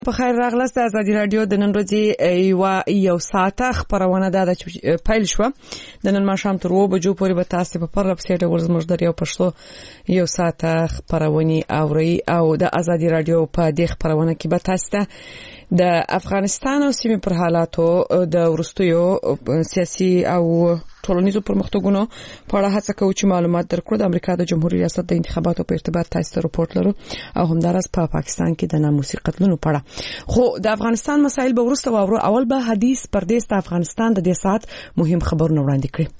په خیر راغلاست. د ازادي رادیو د نن ورځې یو ساعته خبرونه ده چې پیل شو د نن ماښام تر 2 بجو پورې به تاسو په پرله پسې ډول زموږ د یو پښتو یو ساعته خبرونه اوري او د ازادي رادیو په دې خبرونه کې به تاسو د افغانستان او سیمې پر حالاتو د ورستیو سیاسي او ټولنیزو پرمختګونو په اړه هڅه کوو چې معلومات درکړو. د امریکا د جمهوریت ریاست د انتخاباتو په ارتباط تاسو ته راپورټ لرو او همدارس په پاکستان کې د ناموسي قتلونو په اړه. خو د افغانستان مسایل به ورسته واورو. اول به حدیث پردیس د افغانستان د دې ساعت مهم خبرونه وړاندې کړي.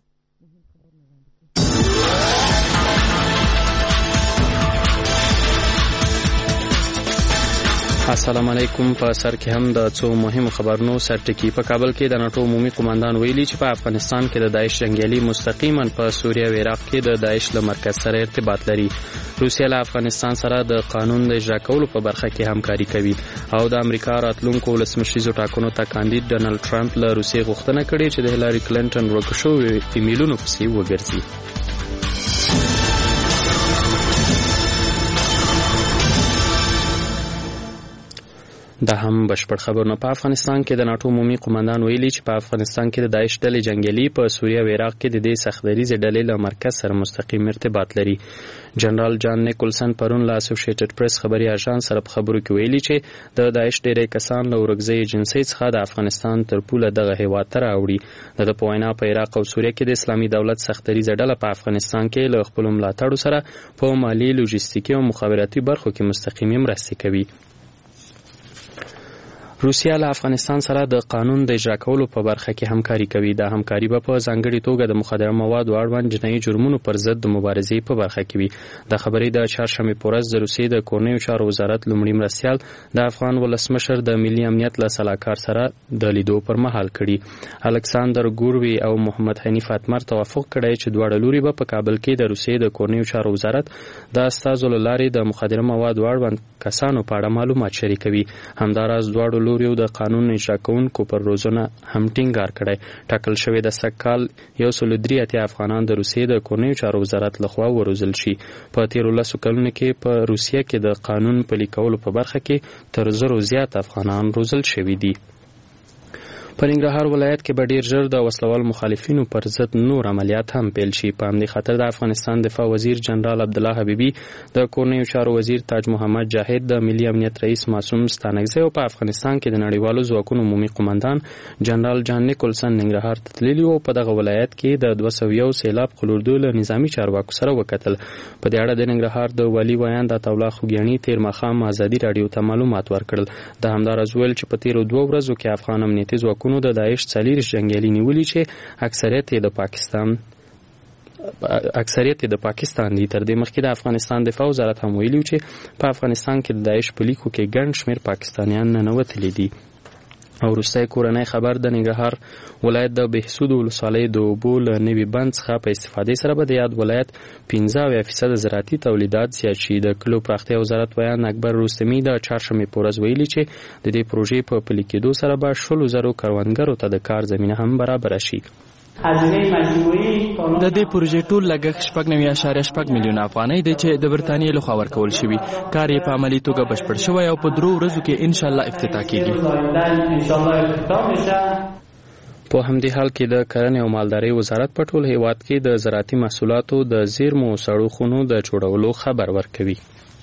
السلام علیکم. په سر کې هم د څو مهمو خبرونو سرټکی. په کابل کې د ناتو عمومي قوماندان ویلي چې په افغانستان کې د داعش جنگیالي مستقیما په سوریه او عراق کې د داعش له مرکز سره ارتباط لري. روسیه له افغانستان سره د قانون د اجرا کولو په برخه کې همکاري کوي او د امریکا راتلونکو ولسمشریزو ټاکنو ته کاندید ډونالد ټرمپ له روسیې غوښتنه کړې چې د هیلاري کلینټن ورکشو ایمیلونو پسې وګرځي. دا هم بشپړ خبرونه. په افغانستان کې د ناتو عمومي قوماندان ویلي چې په افغانستان کې د داعش ډلې جنگیالي په سوریه او عراق کې د دې سختدریزې ډلې له مرکز سره مستقیم ارتباط لري. جنرال جان نیکولسن پرون له اسوسییټډ پریس خبري اژانس سره په خبرو کې ویلي چې د داعش ډېری کسان له ورګزۍ ایجنسۍ څخه د افغانستان تر پوله دغه هیواد ته راوړي. د په وینا په عراق او سوریه کې د اسلامي دولت سختدریزه ډله په افغانستان کې له خپل ملاتړو سره په مالی، لوجستیکي او مخابراتي برخو کې مستقیمه مرسته کوي. روسیه له افغانستان سره د قانون د اجرا کولو په برخه کې همکاري کوي. دا همکاري به په ځانګړي توګه د مخدره موادو اړوند جنایي جرمونو پر ضد د مبارزې په برخه کې وي. د خبرې د چهارشنبې په ورځ د روسیې د کورنیو چارو وزارت لومړي مرستیال د افغان ولسمشر د ملي امنیت له سلاکار سره د لیدو پر مهال کړي. الکساندر ګوروي او محمد حنیف اتمر توافق کړی چې دواړه لوري به په کابل کې د روسیې د کورنیو چارو وزارت د استازو له لارې د مخدره موادو اړوند کسانو په اړه معلومات شریکوي. همداراز دواړو لوریو د قانون اجرا کوونکو پر روزنه هم ټینګار کړی. ټاکل شوی د سکال 103 افغانان د روسیې د کورنیو چارو وزارت لخوا وروزل شي. په تیرو 10 کلونو کې په روسیه کې د قانون پلي کولو په برخه کې تر 1000 زیات افغانان روزل شوي دي. په ننګرهار ولایت کې به ډیر ژر د وسلوال مخالفینو پر ضد نور عملیات هم پیل شي. په همدې خاطر د افغانستان دفاع وزیر جنرال عبدالله حبیبي، د کورنیو چارو وزیر تاج محمد جاهد، د ملي امنیت رئیس معصوم ستانکزی او په افغانستان کې د نړیوالو ځواکونو عمومي قوماندان جنرال جان نیکولسن ننګرهار ته تللي او په دغه ولایت کې د 201 سیلاب خلوردو له نظامی چارواکو سره وکتل. په دې اړه د ننګرهار د والي ویاند عطاالله خوګیاڼي تیر ماښام ازادي رادیو ته معلومات ورکړل. د همدارس ویل چې په تیرو 2 ورځو کې افغان امنیتي ځواکونو د داعش 40 جنگیالي نیولي چې اکثریت یې د پاکستان دي. تر دې مخکې د افغانستان دفاع وزارت هم ویلي چې په افغانستان کې د داعش په لیکو کې ګڼ شمېر پاکستانیان ننوتلي دي. او وروستی کورنۍ خبر د ننګرهار ولایت د بهسود ولسوالۍ د اوبو له نوي بند څخه په استفادې سره به د یاد ولایت 15% زراعتي تولیدات زیات شي. د کلو پراختیا وزارت ویان اکبر رستمي د چهارشنبې په ورځ ویلي چې د دې پروژې په پلي کېدو سره به 100,000 کروندګرو ته د کار زمینه هم برابره شي. د دې پروژې ټول لګښت 9.8 میلیون افغانۍ دی چې د برتانیې لخوا ورکول شوی. کار یې په عملي توګه بشپړ شوی او په 3 ورځو کې ان شاء الله افتتاح کیږي. په همدې حال کې د کرنې او مالدارۍ وزارت په ټول هیواد کې د زراعتي محصولاتو د زیرمو او سړو خونو د جوړولو خبر ورکوي.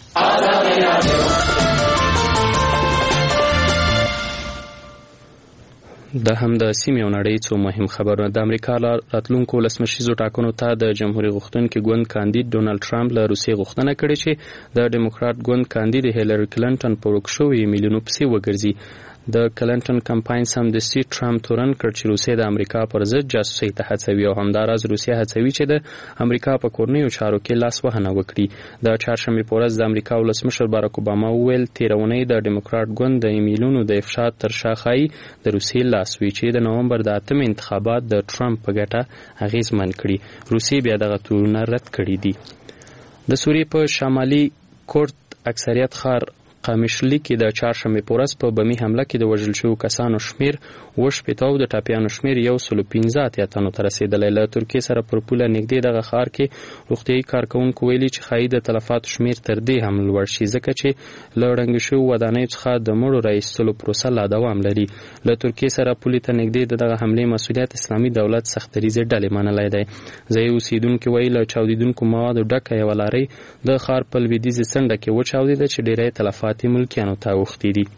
د هم د سیمې او نړۍ څو مهم خبرونه. د امریکا راتلونکو ولسمشریزو ټاکنو ته د جمهوریت غوښتونکي ګوند کاندید ډونالد ټرمپ له روسیې غوښتنه کړې چې د ډیموکرات ګوند کاندید هیلاري کلینټن په ورکشو ایمیلونو پسې وګرځي. د کلینټن کمپاین سمدستي ټرمپ تورن کړ چې روسیه د امریکا پر ضد جاسوسي ته هڅوي او همداراز روسیه هڅوي چې د امریکا په کورنیو چارو کې لاس وهنه وکړي. د چهارشنبې په ورځ د امریکا ولسمشر باراک اوباما وویل تیرونی د ډیموکرات ګوند د ایمیلونو د افشا تر شا ښایي د روسیې لاس وي چې د نومبر د 8 انتخابات د ټرمپ په ګټه اغیزمن کړي. روسیې بیا دغه تورونه رد کړي دي. د سوریې په شمالي کورد اکثریت ښار قامشلي کې د چهارشنبې په ورځ په بمي حمله کې د وژل شوو کسانو شمیر 80 او د ټاپیانو شمیر 115 تنو ته رسیدلی. له ترکیې سره پر پوله نږدې دغه ښار کې روغتیایي کارکوونکو ویلي چې ښایي د تلفاتو شمیر تر دې هم لوړ شي ځکه چې له ړنګو شویو ودانیو څخه د مړو راایستلو پروسه لا دوام لري. له ترکیې سره پولې ته نږدې دغه حملې مسؤلیت اسلامي دولت سختریزې ډلې منلی دی. ځایي اوسیدونکي وایي له چاودیدونکو موادو ډکه یوه لارۍ د ښار په لویدیځې څنډه کې وچاودېده چې ډیری تلفات یې ملکیانو ته اوښتي دي.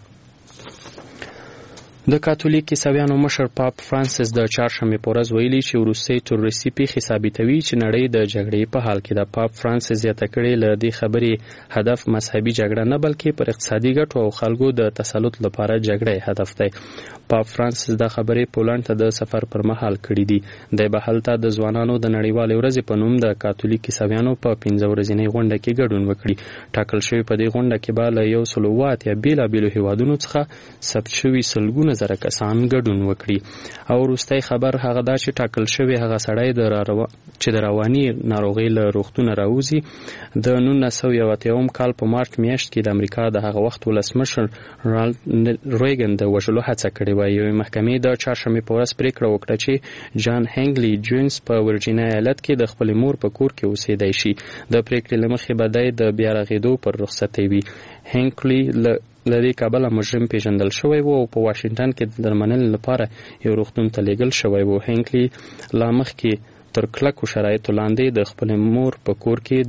د کاتولیک عیسویانو مشر پاپ فرانسیس د چهارشنبې په ورځ ویلي چې وروستۍ تروریستي پیښې ثابتوي چې نړۍ د جګړې په حال کې ده. پاپ فرانسیس زیاته کړې له دې خبرې هدف مذهبي جګړه نه بلکې پر اقتصادي ګټو او خلکو د تسلط لپاره جګړه هدف دی. پاپ فرانسیس دا خبرې پولند ته د سفر پر مهال کړې دي. د به هلته د ځوانانو د نړیوالې ورځې په نوم د کاتولیک عیسویانو په 15 ورځنۍ غونډه کې ګډون وکړي. ټاکل شوی په دې غونډه کې به له 108 بیلابیلو هیوادونو څخه ثبت شوي سلګونه زره کسان ګډون وکړي. او وروستی خبر هغه دا چې ټاکل شوی هغه سړی چې د رواني ناروغۍ له روغتونه راوځي د 1971 کال په مارچ میاشت کې د امریکا د هغه وخت ولسمشر رونالډ ریګن د وژلو هڅه کړې وه. یوې محکمې د چهارشنبې په ورځ پریکړه وکړه چې جان هینګلي جونز په ورجینیا ایالت کې د خپلې مور په کور کې اوسېدی شي. د پریکړې له مخې به دی د بیا رغېدو پر رخصتۍ وي. هینګلي له دې کبله مجرم پیژندل شوی و او په واشنګټن کې د درملنې لپاره یو روغتون ته لیږل شوی و. هینګلي لا مخکې تر کلکو شرایطو لاندې د خپلې مور په کور کې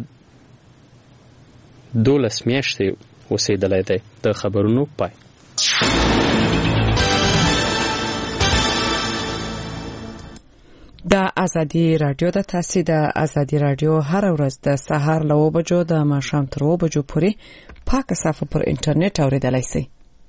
12 میاشتې اوسېدلی دی. د خبرونو پای. د ازادي رادیو د تاسو د ازادي رادیو هر ورځ د سهار له 9 بجو د ماښام تر 9 بجو پورې پاکه صفحه پر انټرنیټ اوریدلای شئ.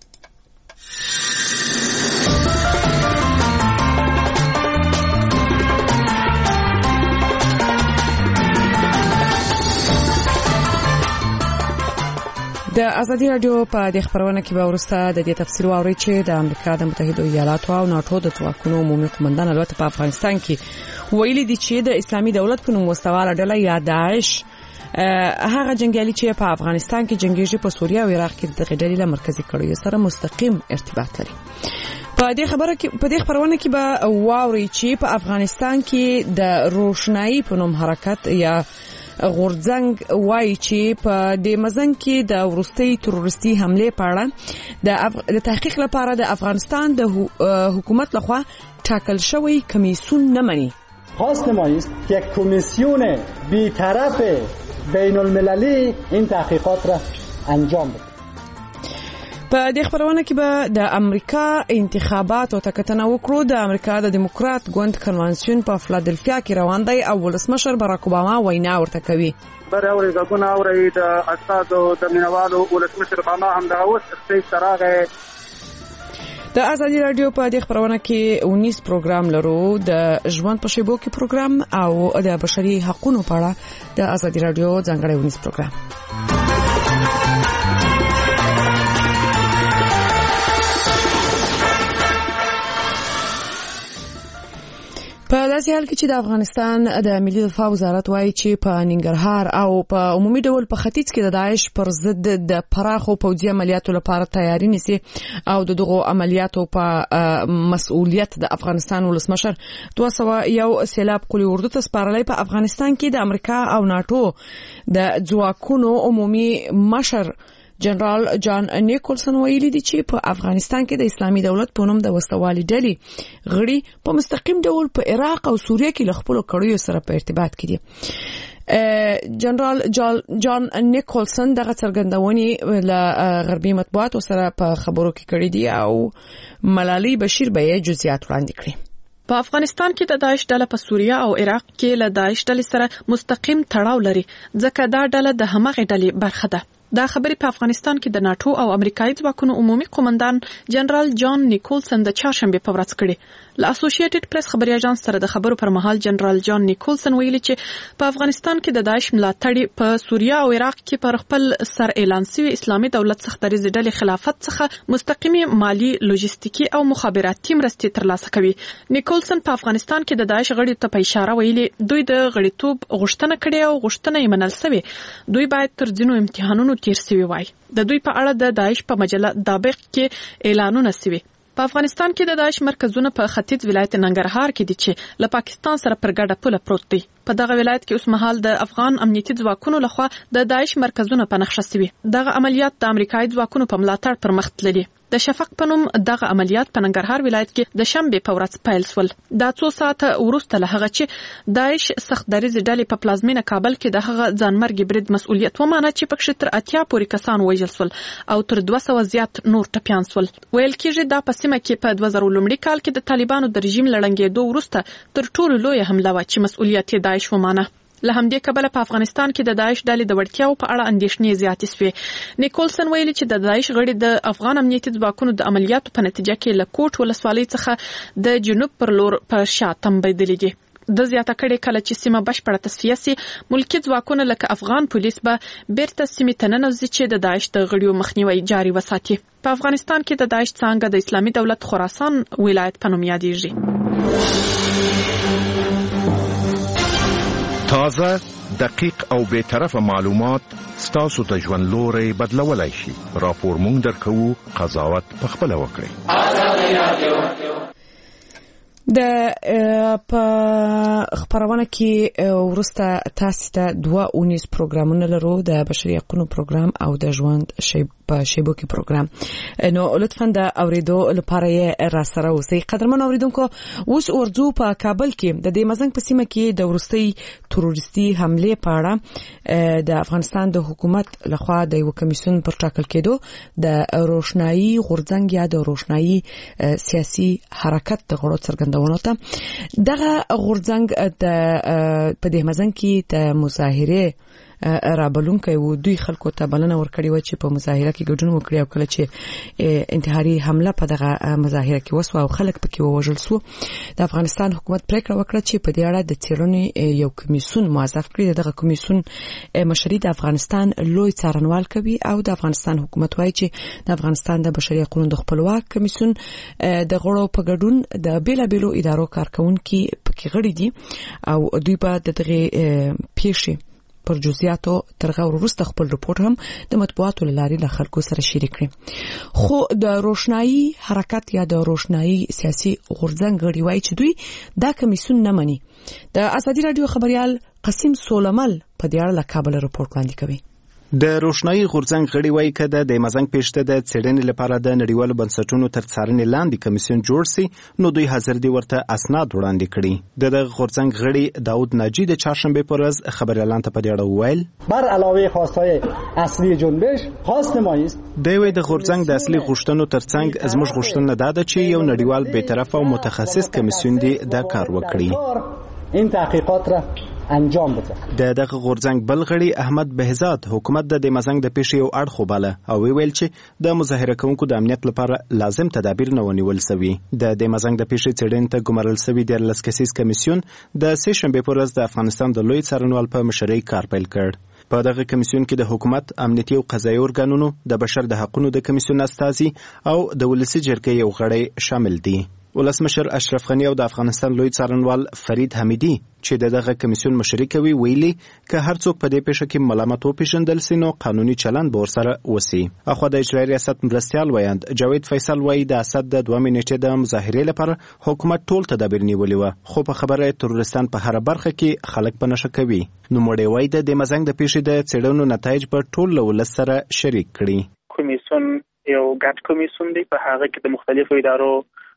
د ازادي رادیو په د خبرونه کې به ورسته د دې تفصیل واوري چې د امریکا د متحده ایالاتو او ناتو د ځواکونو عمومي قومندان البته په افغانستان کې ویلي دي چې د اسلامي دولت په نوم وسواله ډله یا داعش هغه جنگیالي چې په افغانستان کې جنگیږي په سوریه او عراق کې د غډلې له مرکزی کړیو سره مستقیم ارتباط لري. په دې خبرونه کې به واوري چې په افغانستان کې د روشنايي په نوم حرکت یا غورځنګ وایي چې په دې مزن کې د ورستي تروریستي حمله په اړه د تحقیق لپاره د افغانستان د حکومت لخوا ټاکل شوی کمیسیون نه مني. خواست ما است که یک کمیسیون بی‌طرف بین المللی این تحقیقات را انجام بده. په دې خبرونه کې به د امریکا انتخابات او تکتنه وکړو. د امریکا د دیموکرات ګوند کنوانسیون په فلادلفیا کې روان دی او ولسمشر باراک اوباما وینا ورته کوي. برابر غوونه اوري د اساسو د مینوالو ولسمشر اوباما هم دا اوس ستې سراغه. د ازادي رادیو په دې خبرونه کې 19 پروګرام لرو. د ژوند په شیبو کې پروګرام او د بشري حقوقو په اړه د ازادي رادیو ځانګړی 19 پروګرام. په داسې حال کې چې د افغانستان د ملي دفاع وزارت وایي چې په ننګرهار او په عمومي ډول په ختیځ کې د داعش پر ضد د پراخو پوځي عملیاتو لپاره تیاری نیسي او دغه عملیاتو په مسؤلیت د افغانستان ولسمشر 201 سیلاب قلی اردو ته سپارلای. په افغانستان کې د امریکا او ناتو د ځواکونو عمومي مشر جنرال جان نیکولسن ویلي دي چې په افغانستان کې د اسلامي دولت په نوم د وسوالي ډلې غړي په مستقیم ډول په عراق او سوریه کې له خپل کړیو سره په ارتباط کې دي. جنرال جان نیکولسن دغه څرګندونې له غربي مطبوعاتو سره په خبرو کې کړې دي او ملالي بشیر به یې جزئیات وړاندې کړي. په افغانستان کې د داعش ډله په سوریه او عراق کې له داعش ډلې سره مستقیم تړاو لري ځکه دا ډله د همغه ډلې برخه ده. دا خبرې په افغانستان کې د ناتو او امریکایي ځواکونو عمومي قومندان جنرال جان نیکولسن د چهارشنبه په ورځ کړې. له اسوسییټډ پریس خبري اژانس سره د خبرو پر مهال جنرال جان نیکولسن ویلي چې په افغانستان کې د داعش ملاتړي په سوریه او عراق کې پر خپل سر اعلان شوی اسلامي دولت څخه د ډلې خلافت څخه مستقیمي مالی لوجستیکي او مخابراتي مرستې ترلاسه کوي. نیکولسن په افغانستان کې د داعش غړي ته په اشاره ویلي دوی د غړیتوب غوښتنه کړې او غوښتنه یې منل شوې. دوی باید تر ځینو امتحانونو تیر شوي وای. د دوی په اړه د داعش په مجله دابق کې اعلانونه شوي. په افغانستان کې د داعش مرکزونه په ختیځ ولایت ننګرهار کې دي چې له پاکستان سره پر ګډه پوله پروت دي. په دغه ولایت کې اوس مهال د افغان امنیتي ځواکونو لخوا د داعش مرکزونه په نقشه شوي. دغه عملیات د امریکایي ځواکونو په ملاتړ پر مخ تللي. د شفق په نوم دغه عملیات په ننګرهار ولایت کې د شنبه په ورځ پیل شول. دا څو ساعته وروسته له هغه چې داعش سخت دریځ ډلې په پلازمینه کابل کې د هغه ځانمرګي برید مسؤلیت ومانه چې پکښې تر 80 پورې کسان وژل شول او تر 200 زیات نور ټپیان شول. ویل کېږي دا په سیمه کې په 2000 لومړي کال کې د طالبانو د رژیم لړنګېدو وروسته تر ټولو لویه حمله وه چې مسؤلیت یې داعش ومانه. له همدې کبله په افغانستان کې د داعش ډلې د وړتیاو په اړه اندېښنې زیاتې شوې. نیکولسن ویلي چې د داعش غړي د افغان امنیتي ځواکونو د عملیاتو په نتیجه کې له کوټ ولسوالۍ څخه د جنوب پر لور په شا تمبیدلي دي. د زیاته کړي کله چې سیمه بشپړه تصفیه سي ملکی ځواکونه لکه افغان پولیس به بیرته سیمې ته ننوځي چې د داعش د غړیو مخنیوي جاري وساتي. په افغانستان کې د داعش څانګه د اسلامي دولت خراسان ولایت په نوم یادېږي. تازه، دقیق او بی‌طرفه معلومات ستاسو د ژوند لوري بدلولای شي. راپور مونږ درکوو، قضاوت پخپله وکړئ. د په خبرونه کې ورسته تاسو ته 2 اونیز پروګرامونه لرو، د بشري حقوقو پروګرام او د ژوند په شیبو کې پروګرام. نو لطفا د اوریدو لپاره یې را سره اوسئ. قدرمن اوریدونکو، اوس ورځو په کابل کې د دې مزنګ په سیمه کې د ورستۍ تروریستي حمله په اړه د افغانستان د حکومت لخوا د یو کمیسیون پر ټاکل کېدو د روشنايي غورځنګ یا د روشنايي سیاسي حرکت د غړو څرګندونه ته دغه غورځنګ په دې مزنګ کې د مظاهره رابلونکي و دوی خلکو ته بلنه ورکړی و چې په مظاهره کې ګډون وکړي او کله چې انتحاري حمله په دغه مظاهره کې وسو او خلک پکې ووژل شو، د افغانستان حکومت پریکړه وکړه چې په دې اړه د څېړنې یو کمیسیون موظف کړي. دغه کمیسیون مشري د افغانستان لوی څارنوال کوي او د افغانستان حکومت وایي چې د افغانستان د بشري حقوقو د خپلواک کمیسیون د غړو په ګډون د بیلابېلو ادارو کارکونکي پکې غړي دي او دوی به دغه پیښې پر جزئیاتو ترغه وروسته خپل رپورټ هم د مطبوعاتو لارې له خلکو سره شریک کړي. خو د روشنايي حرکت یا د روشنايي سیاسي غورځنګ غړي وایي چې دوی دا کمیسیون نه مني. د ازادي رادیو خبريال قاسم سولمل په دې اړه له کابل رپورټ وړاندې کوي. د روشنايي غورځنګ غړي وایي کده د مزنګ پېشته د څېړنې لپاره د نړیوالو بنسټونو تر څارنې لاندې کمیسیون جوړ سي نو دوی حاضر دي ورته اسناد وړاندې کړي. د غورځنګ غړي داود ناجی د چهارشنبه پر ورځ خبريالان ته په دې اړه وویل بر علاوه خواستای اصلي جنبش خواست ما است دوی د غورځنګ د اصلي غوښتنو ترڅنګ زموږ غوښتنه ده چې یو نړیوال بی‌طرف او متخصص کمیسیون دی دا کار وکړي. این تحقیقات را انجام بده. د دغه غورځنګ بل غړي احمد بهزاد حکومت د مزنګ د پیښې یو اړخ وباله او ویل چې د مظاهره کوونکو د امنیت لپاره لازم تدابیر نه ونیول شوی. د مزنګ د پیښې څېړنې ته ګمارل شوی د لسکسیس کمیسیون د سه شنبه پر ورځ د افغانستان د لوی څارنوال په مشرۍ کار پیل کړ. په دغه کمیسیون کې د حکومت امنیتي او قضایي ارګانونو د بشر د حقوقو د کمیسیون استازي او د ولسی جرګې یو غړی شامل دي. ولسمشر اشرف غنی او د افغانستان لوی څارنوال فرید حمیدی چې دغه کمیسیون مشري کوي ویلي که هر څوک په دې پیښه کې ملامت وپېژندل سي نو قانوني چلند به ورسره وسی. اخو د اجرایي ریاست مرستیال ویاند جاوید فیصل وایي د اسد د 2 نیټې د مظاهرې لپاره حکومت ټول تدابیر نیولي و خو په خبره تروریستان په هر برخه کې خلک په نشه کوي. نو مړی وایي د مزنګ د پیښې د څېړنو نتایج په ټول ولس سره شریک کړي. کمیسیون یو ګډ کمیسیون دی په هغه کې د مختلفو ادارو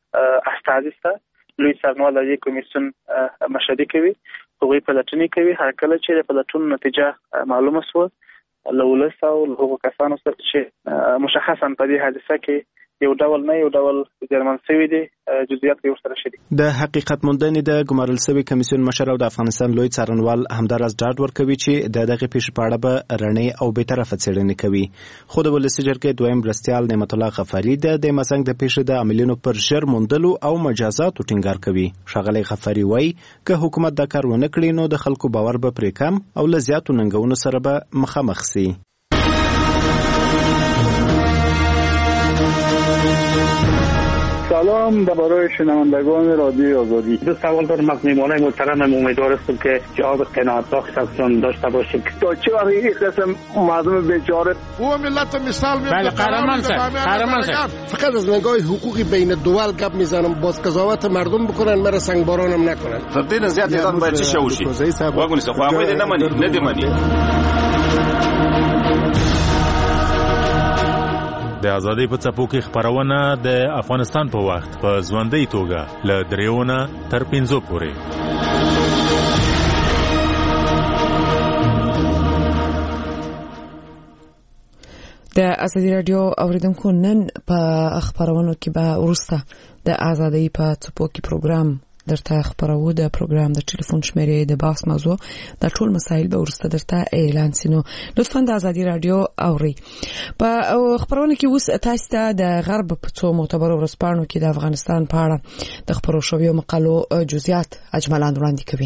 استازي سره لوی څارنوال د کمیسیون مشري کوي. هغوی پلټنې کوي. هر کله چې د پلټنو نتیجه معلومه شوه له ولس او له هغو کسانو سره چې مشخصا په دې حادثه کې یو ډول نه یو ډول جرمن شوی دی جزئیات یې ورسره شدي. د حقیقت موندنې د ګمارل شوی کمیسیون مشر او د افغانستان لوی څارنوال همداراز ډاډ ورکوي چې د دغه پیښې په اړه به رڼې او بیطرفه څېړنې کوي. خو د ولسي جرګې دویم مرستیال نعمت الله غفاري د مزنګ د پیښې د عاملینو پر ژر موندلو او مجازاتو ټینګار کوي. ښاغلی غفاري وایي که حکومت دا کار ونه کړي نو د خلکو باور به پرې کم او له زیاتو ننګونو سره به مخامخ سي. سلام برای شنوندگان رادیوی آزادی. دو سوال دارم از میهمانان محترم. امیدوار هستم که جواب قناعت‌بخش ازشون داشته باشیم. تا چه وقت این قسم مردم بیچاره او ملت مثال میاد. بله قهرمان شد. فقط از نگاه حقوقی بین دول گپ میزنم. باز قضاوت مردم بکنن مرا سنگبارانم نکنن. تدین زیاد ایران باید چه شوشی؟ واگونی سه خواهی ده نمانی ندیمانی. د ازادۍ په څپو کې خپرونه د افغانستان په وخت په ژوندۍ توګه له 3 تر 5 پورې. د ازادي رادیو اوریدونکو نن په خبرونو کې به ورسته د ازادۍ په څپو کې پروګرام درته خبرو. د پروګرام د ټلیفون شمیرې د باس موضوع د ټول مسایل به ورسته درته اعلان سینو. لطفا د ازادي رادیو اوري. په خبرونه کې اوس تاسو ته د غرب په څو معتبرو ورځپاڼو کې د افغانستان په اړه د خبرو شویو مقالو جزئیات اجمالاً وړاندې کوي.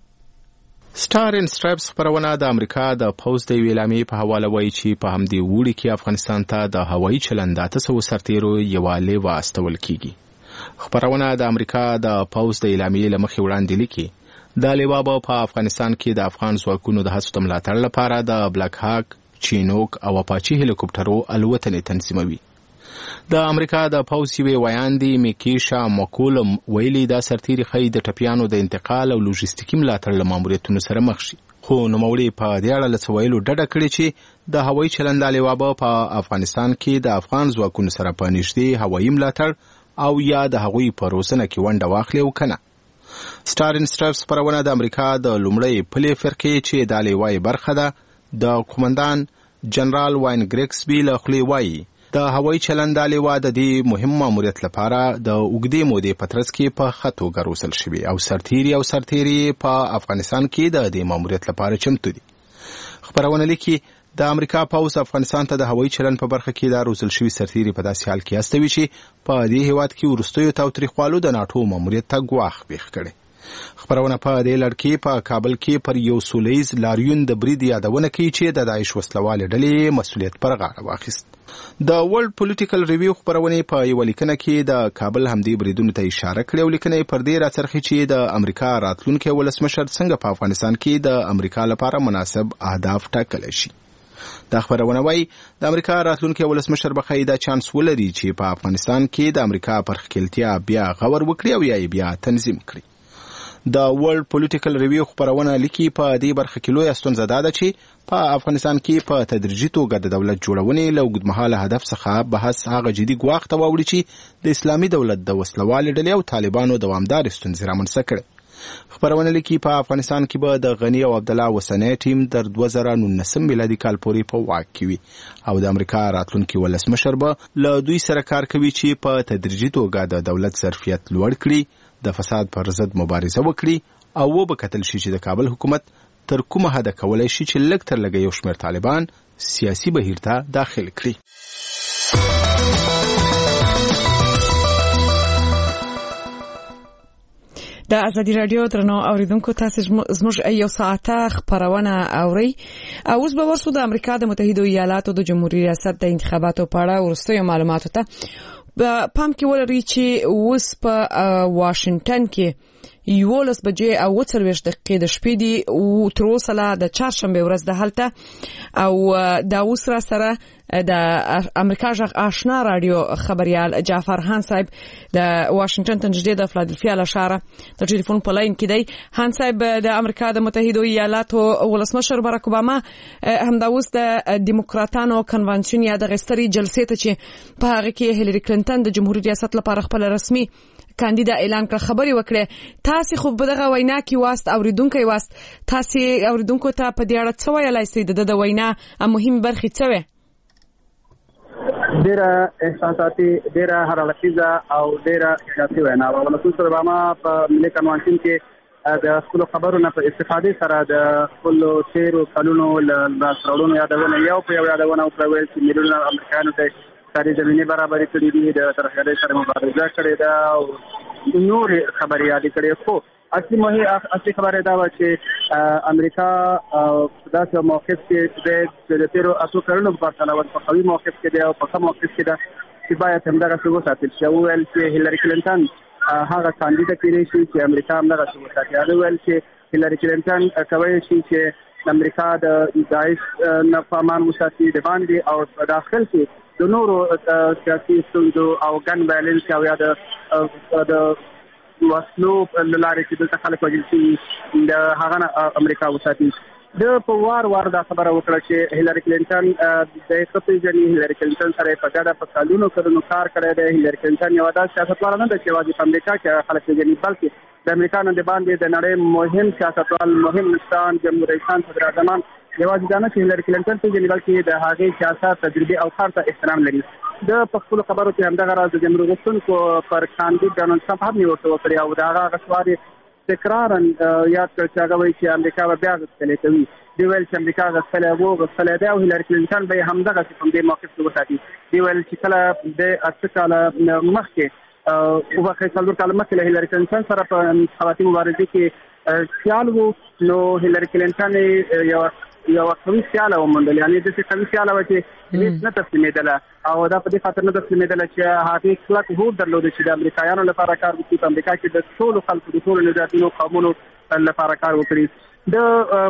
سټار ان سټرایپس خبرونه د امریکا د پوز د ویلامي په حواله وایي چې په همدې وړي کې افغانستان ته د هوایي چلند 800 سرتیرو یواله واستول کیږي. خبرونه د امریکا د پوز د اعلامیې لمخې وړاندې لیکي د لیوابو په افغانستان کې د افغان ځواکونو د هڅو ملاتړ لپاره د بلاک هاک، چینوک او اپاچی هلیکوپټرو الوتنې تنظیموي. د امریکا د پوز یوې ویاندې میکیشا مکولم ویلي دا سرتیري خې د ټپیانو د انتقال او لوجستیکي ملاتړ له ماموریتونو سره مخ شي. خو نوموړي په دې اړه له ویلو ډډه کړې چې د هوایي چلند لیوابو په افغانستان کې د افغان ځواکونو سره په نږدې هوایي ملاتړ او یا د هغوی په روزنه کې ونډه واخلي او کنه. سټار ان سټرایپس خبرونه د امریکا د لومړی پلې فرقې چې د لیوای برخه ده د قومندان جنرال واین ګریکسبي له خولې وایي د هوایي چلند لیوا د دې مهم ماموریت لپاره د اوږدې مودې په ترڅ کې په ښه توګه روزل شوي او سرتیري په افغانستان کې د دې ماموریت لپاره چمتو دي. خبرونه لیکي د امریکا پوز افغانستان ته د هوایي چلند په برخه کې د روزل شوي سرتیري په داسې حال کې استوي چې په دې هیواد کې ورستیو تاوتریخوالو د ناټو ماموریت ته ګواښ پیښ کړي. خبرونه په دې لړ کې په کابل کې پر یو سولیز لاریون د برید یادونه کوي چې د داعش وسلوالې ډلې مسؤلیت پر غاړه واخیست. د ورلد پولیټیکل ریویو خبرونه په یو لیکنه کې د کابل همدې بریدونو ته اشاره کړې او لیکنه پر دې راڅرخي چې د امریکا راتلونکي ولسمشر څنګه په افغانستان کې د امریکا لپاره مناسب اهداف ټاکل شي. دا خبرونه وایي د امریکا راتلونکي ولسمشر به ښایي دا چانس ولري چې په افغانستان کې د امریکا پر ښکیلتیا بیا غور وکړي او یا بیا تنظیم کړي. د ورلد پولیټیکل ریویو خبرونه لیکي په دې برخه کې لویه ستونزه دا ده چې په افغانستان کې په تدریجي توګه د دولت جوړونې له اوږدمهاله هدف څخه بحث هغه جدي ګواښ ته واوړي چې د اسلامي دولت د وسلوالې ډلې او طالبانو دوامدار ستونزې رامنځته کړي. خبرونه لیکي په افغانستان کې به د غنی او عبد الله وسنی ټیم در 2019 میلادي کال پورې په واک کې وي او د امریکا راتلونکي ولسمشر به له دوی سره کار کوي چې په تدریجي توګه د دولت ظرفیت لوړ کړي، د فساد پر ضد مبارزه وکړي او وبکتل شي چې د کابل حکومت تر کومه حد کولای شي چې لږ تر لږه یو شمېر طالبان سیاسي بهیر ته داخل کړي. د ازادي رادیو درنو اوریدونکو تاسو زموږ یو ساعته خبرونه اوري. اوس به ورسو د امریکا د متحده ایالاتو د جمهوریت ریاست د انتخاباتو په اړه ورستیو معلوماتو ته پام کې ولري چې اوس په واشنگټن کې 11 بجې او 40 دقیقې د شپې دي او تر اوسه د چهارشنبه ورځ د هلته او دا اوس را سره د امریکا جغ آشنا رادیو خبريال جعفر هان صاحب د واشنگټن ته نږدې د فلادلفیا له ښاره د ټلیفون په لاین کې دی. هان صاحب د امریکا د متحده ایالاتو ولسمشر باراک اوباما همدا اوس د دیموکراتانو کنونشن یا د غستري جلسې ته چې په هغه کې هیلری کلینټن د جمهوریت ریاست لپاره خپل رسمي کاندیدا اعلان کړ خبري وکړه. تاسو خو په دغه وینا کې واست اوریدونکو واست تاسو اوریدونکو ته په دې اړه څه ویلای سئ د وینا مهم برخې څه وي؟ ډیره احساساتي ډیره حرارتیزه او ډیره سیاسي وینا وه. ولسمشر اوباما په ملي کنوانسیون کې د خپلو خبرو نه په استفادې سره د خپلو تېرو کلونو له لاسته راوړنو یادونه یو یادونه وکړه، ویل چې میلیونونه امریکایانو ته کاري زمینې برابرې کړي دي، د ترهګرۍ سره مبارزه کړې ده او نورې خبرې یادې کړې. خو اصلي خبره دا وه چې امریکا داسې موقف کې د تېرو اتو کلونو په پرتله په قوي موقف کې دی او په ښه موقف کې ده چې باید همدغسې وساتل شي. وویل چې هیلري کلینټن هغه کاندیده کېدی شي چې امریکا همدغسې وساتي. هغه وویل چې هیلري کلینټن کولی شي چې امریکا د داعش نه په امان وساتي د باندې او په داخل کې د نورو سیاسي ستونزو او ګن وایلنس او یا د وسلو لارې چې دلته خلک وژل شي د هغه نه امریکا وساتي. د په وار دا خبره وکړه چې هیلري کلینټن د ښه پېژني. هیلري کلینټن سره په ګډه په کلونو کار کړی دی. هیلري کلینټن یوه داسې سیاستواله نه ده چې یوازې په امریکا کې خلک پېژني، بلکې د امریکا نه د باندې د نړۍ مهم سیاستوال، مهم مشران، جمهور رئیسان، صدراعظمان یوازې دا نه چې هیلري کلینټن پېژني، بلکې د هغې سیاست، تجربې او کار ته احترام لري. د په خپلو خبرو کې همدغه راز د جمهور غوښتونکو پر کاندید ډونالډ ټرمپ هم نیوکه وکړې او د هغه سوال تکرارا یاد کړ چې هغه وایي چې امریکا به بیا غښتلې کوي. دوی ویل چې امریکا غښتلی دی او هیلري کلینټن به یې همدغسې په دې موقف کې وساتي. دوی ویل چې کله د 8 کاله مخکې وبخښئ 4 کاله مخکې له هیلري کلینټن سره په انتخاباتي مبارزې کې سیال وو، نو هیلري کلینټن یو قوي سیاله وموندل، یعنې داسې قوي سیاله وه چې هېڅ نه تسلیمېدله او دا په دې خاطر نه تسلیمېدله چې هغې کلک هوډ درلوده چې د امریکایانو لپاره کار وکړي، په امریکا کې د ټولو خلکو د ټولو نژادونو قومونو لپاره کار وکړي. د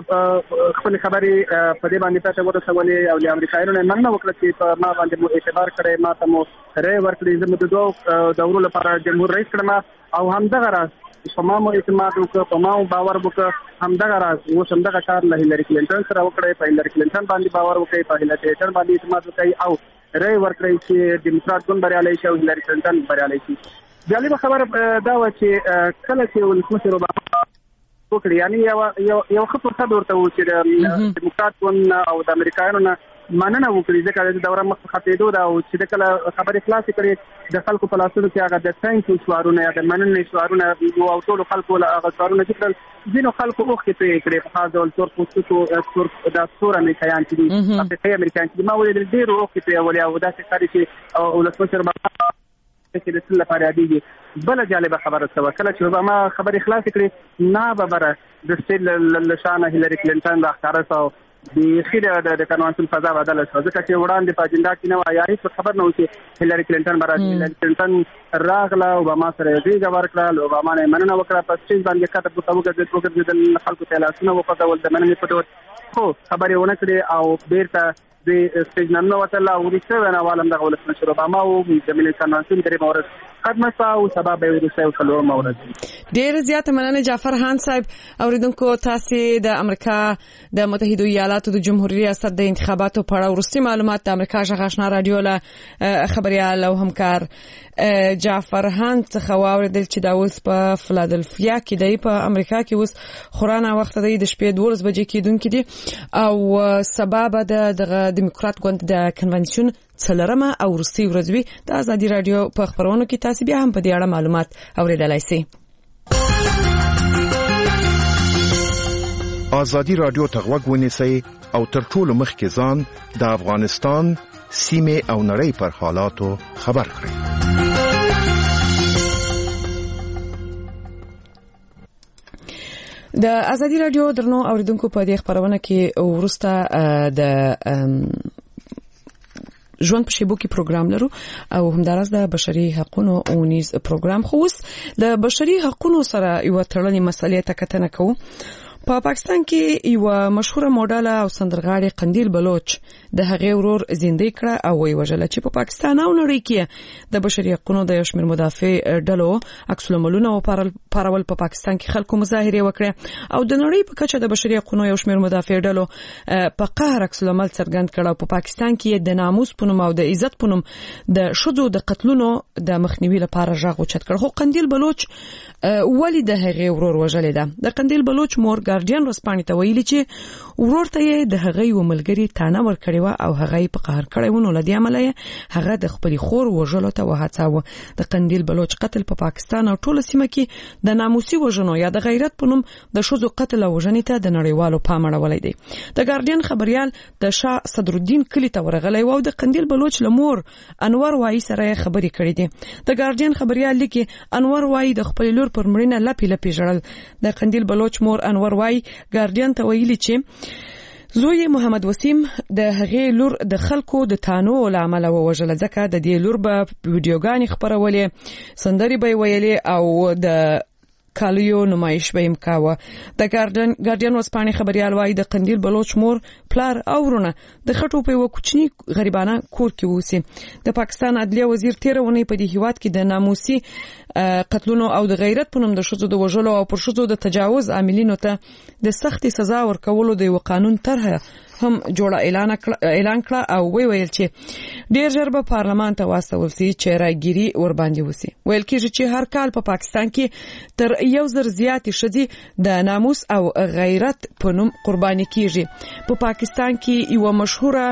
خپلې خبرې په دې باندې پاتې ورسولې او له امریکایانو نه مننه وکړه چې په ما باندې مو اعتبار کړی، ما ته مو رایې ورکړې، زه مو د 2 دورو لپاره جمهور رئیس کړم او همدغه راز په ما مو اعتماد وکړه، په ما مو باور وکړه. همدغه راز اوس همدغه کار له هیلري کلینټن سره وکړئ، په هیلري کلینټن باندې باور وکړئ، په هیلري کلینټن باندې اعتماد وکړئ او رایې ورکړئ چې ډیموکرات ګوند بریالی شي او هیلري کلینټن بریالی شي. جالبه خبره دا وه چې کله چې ولسمشر اوباما وکړي، یعنې یو ښه فرصت ورته و چې د ډیموکرات ګوند او د امریکایانو نه مننه وکړي، ځکه د دوره مخ ختېدو ده او چې د کله خبرې خلاصې کړې د خلکو په لاسونو کې هغه د ثانک یو شعارونه یا د مننې شعارونه او ټولو خلکو له هغه شعارونه چې کړل، ځینو خلکو اوښکې تویې کړې، په خاص ډول تور پوستو دا سور امریکایان چې دي، افریقایي امریکایان چې دي، ما ولیدل ډېرو اوښکې تویولې او داسې ښکاري چې ولسمشر کې د څه لپاره یادېږي. بله جالبه خبره څه وه، کله چې اوباما خبرې خلاصې کړې ناببره د سټیټ له شانه هیلري کلینټن راښکاره شو، بیخي د کنوانسیون فضا بدله شوه، ځکه چې وړاندې په اجنډا کې نه وه یا هېڅ خبر نه و چې هیلري کلینټن به راشي. هیلري کلینټن راغله، اوباما سره یې غېږه ورکړه، اوباما نه یې مننه وکړه، په سټیج باندې کښته پورته وګرځېدل، خلکو ته یې لاسونه وخوځول د مننې په ډول، خو خبرې ونه کړې او بېرته د سټیج نه ننوتل او وروستی ویناوال همدغه ولسمشر اوباما و. د ملي کنوانسیون درېیمه ورځ ختمه شوه او سبا به یې وروستی او څلورمه ورځ. ډېره زیاته مننه جعفر هان صاحب. اوریدونکو، تاسې د امریکا د متحدو ایالاتو د جمهوري ریاست د انتخاباتو په اړه وروستي معلومات د امریکا غږ آشنا راډیو له خبریال او همکار جعفر هان څخه واوریدل چې دا اوس په فلادلفیا کې دی، په امریکا کې اوس خورا ناوخته دی، د شپې 12 بجې کېدونکې دي او سبا به د ډیموکرات ګوند د کنونشن څلورمه او وروستۍ ورځ وي. د ازادي راډیو په خبرونو کې تاسو بیا هم په دې اړه معلومات اوریدلای شئ. ازادي راډیو ته غوږ ونیسئ او تر ټولو مخکې ځان د افغانستان سیمه او نړۍ پر حالاتو خبر کړئ. د ازادي راډیو درنو اوریدونکو، په دې خبرونه کې ورسته د ژوند په شیبو کې پروګرام لرو او همدارس د بشري حقوقو او نیز پروګرام، خو اوس د بشري حقوقو سره یو تړلې مسلې ته کتنه کوو. په پاکستان کې یو مشهور موډل او سندرغاړي قندیل بلوچ د هغې ورور زندې کړه او وژل، چې په پاکستان او نړۍ کې د بشري حقوقو د یو شمېر مدافع ډلو عکس العملونه پارول په پاکستان کې خلکو مظاهره وکړه او د نړۍ په کچه د بشري حقوقو یو شمېر مدافع ډلو په قهر عکس العمل څرګند کړه او په پاکستان کې د ناموس په نوم او د عزت په نوم د شذو د قتلونو د مخنیوي لپاره غږ اوچت کړ. خو قندیل بلوچ ولی د هغې ورور وژل ده؟ د قندیل بلوچ مور ګارډین ورځپاڼې ته ویلي چې ورور ته یې د هغې یو ملګري تانه ورکړې وه او هغه یې په قهر کړی و، نو له دې امله یې هغه د خپلې خور وژلو ته وهڅاوه. د قندیل بلوچ قتل په پاکستان او ټوله سیمه کې د ناموسي وژنو یا د غیرت په نوم د ښځو قتل او وژنې ته د نړیوالو پام اړولی دی. د ګارډین خبریال د شاه صدرالدین کلي ته ورغلی و او د قندیل بلوچ له مور انور وایي سره یې خبرې کړې دي. د ګارډین خبریال لیکي انور وایي د خپل لور پر مړینه لپې لپې ژړل. د قندیل بلوچ مور انور وایي ګارډین ته ویلي چې زوی محمد وسیم د هغې لور د خلکو د تانو له امله ووژله، ځکه د دې لور به ویډیوګانې خپرولې، سندرې به یې ویلې او د کالیو نمایش به یې کاوه. د ګارډین ورځپاڼې خبریال وایي د قندیل بلوچ مور، پلار او ورونه د خټو په یوه کوچني غریبانه کور کې اوسي. د پاکستان عدلیه وزیر تېره اونۍ په دې هیواد کې د ناموسي قتلونو او د غیرت په نوم د ښځو د وژلو او پر ښځو د تجاوز عاملینو ته د سختې سزا ورکولو د یو قانون طرحه هم جوړه اعلان کړه او ویل چې ډیر ژر به پارلمان ته واستول شي چې راګيري ور باندې وسی. ویل کېږي چې هر کال په پاکستان کې تر 1000 زیاتې ښځې د ناموس او غیرت په نوم قرباني کیږي. په پاکستان کې یو مشهوره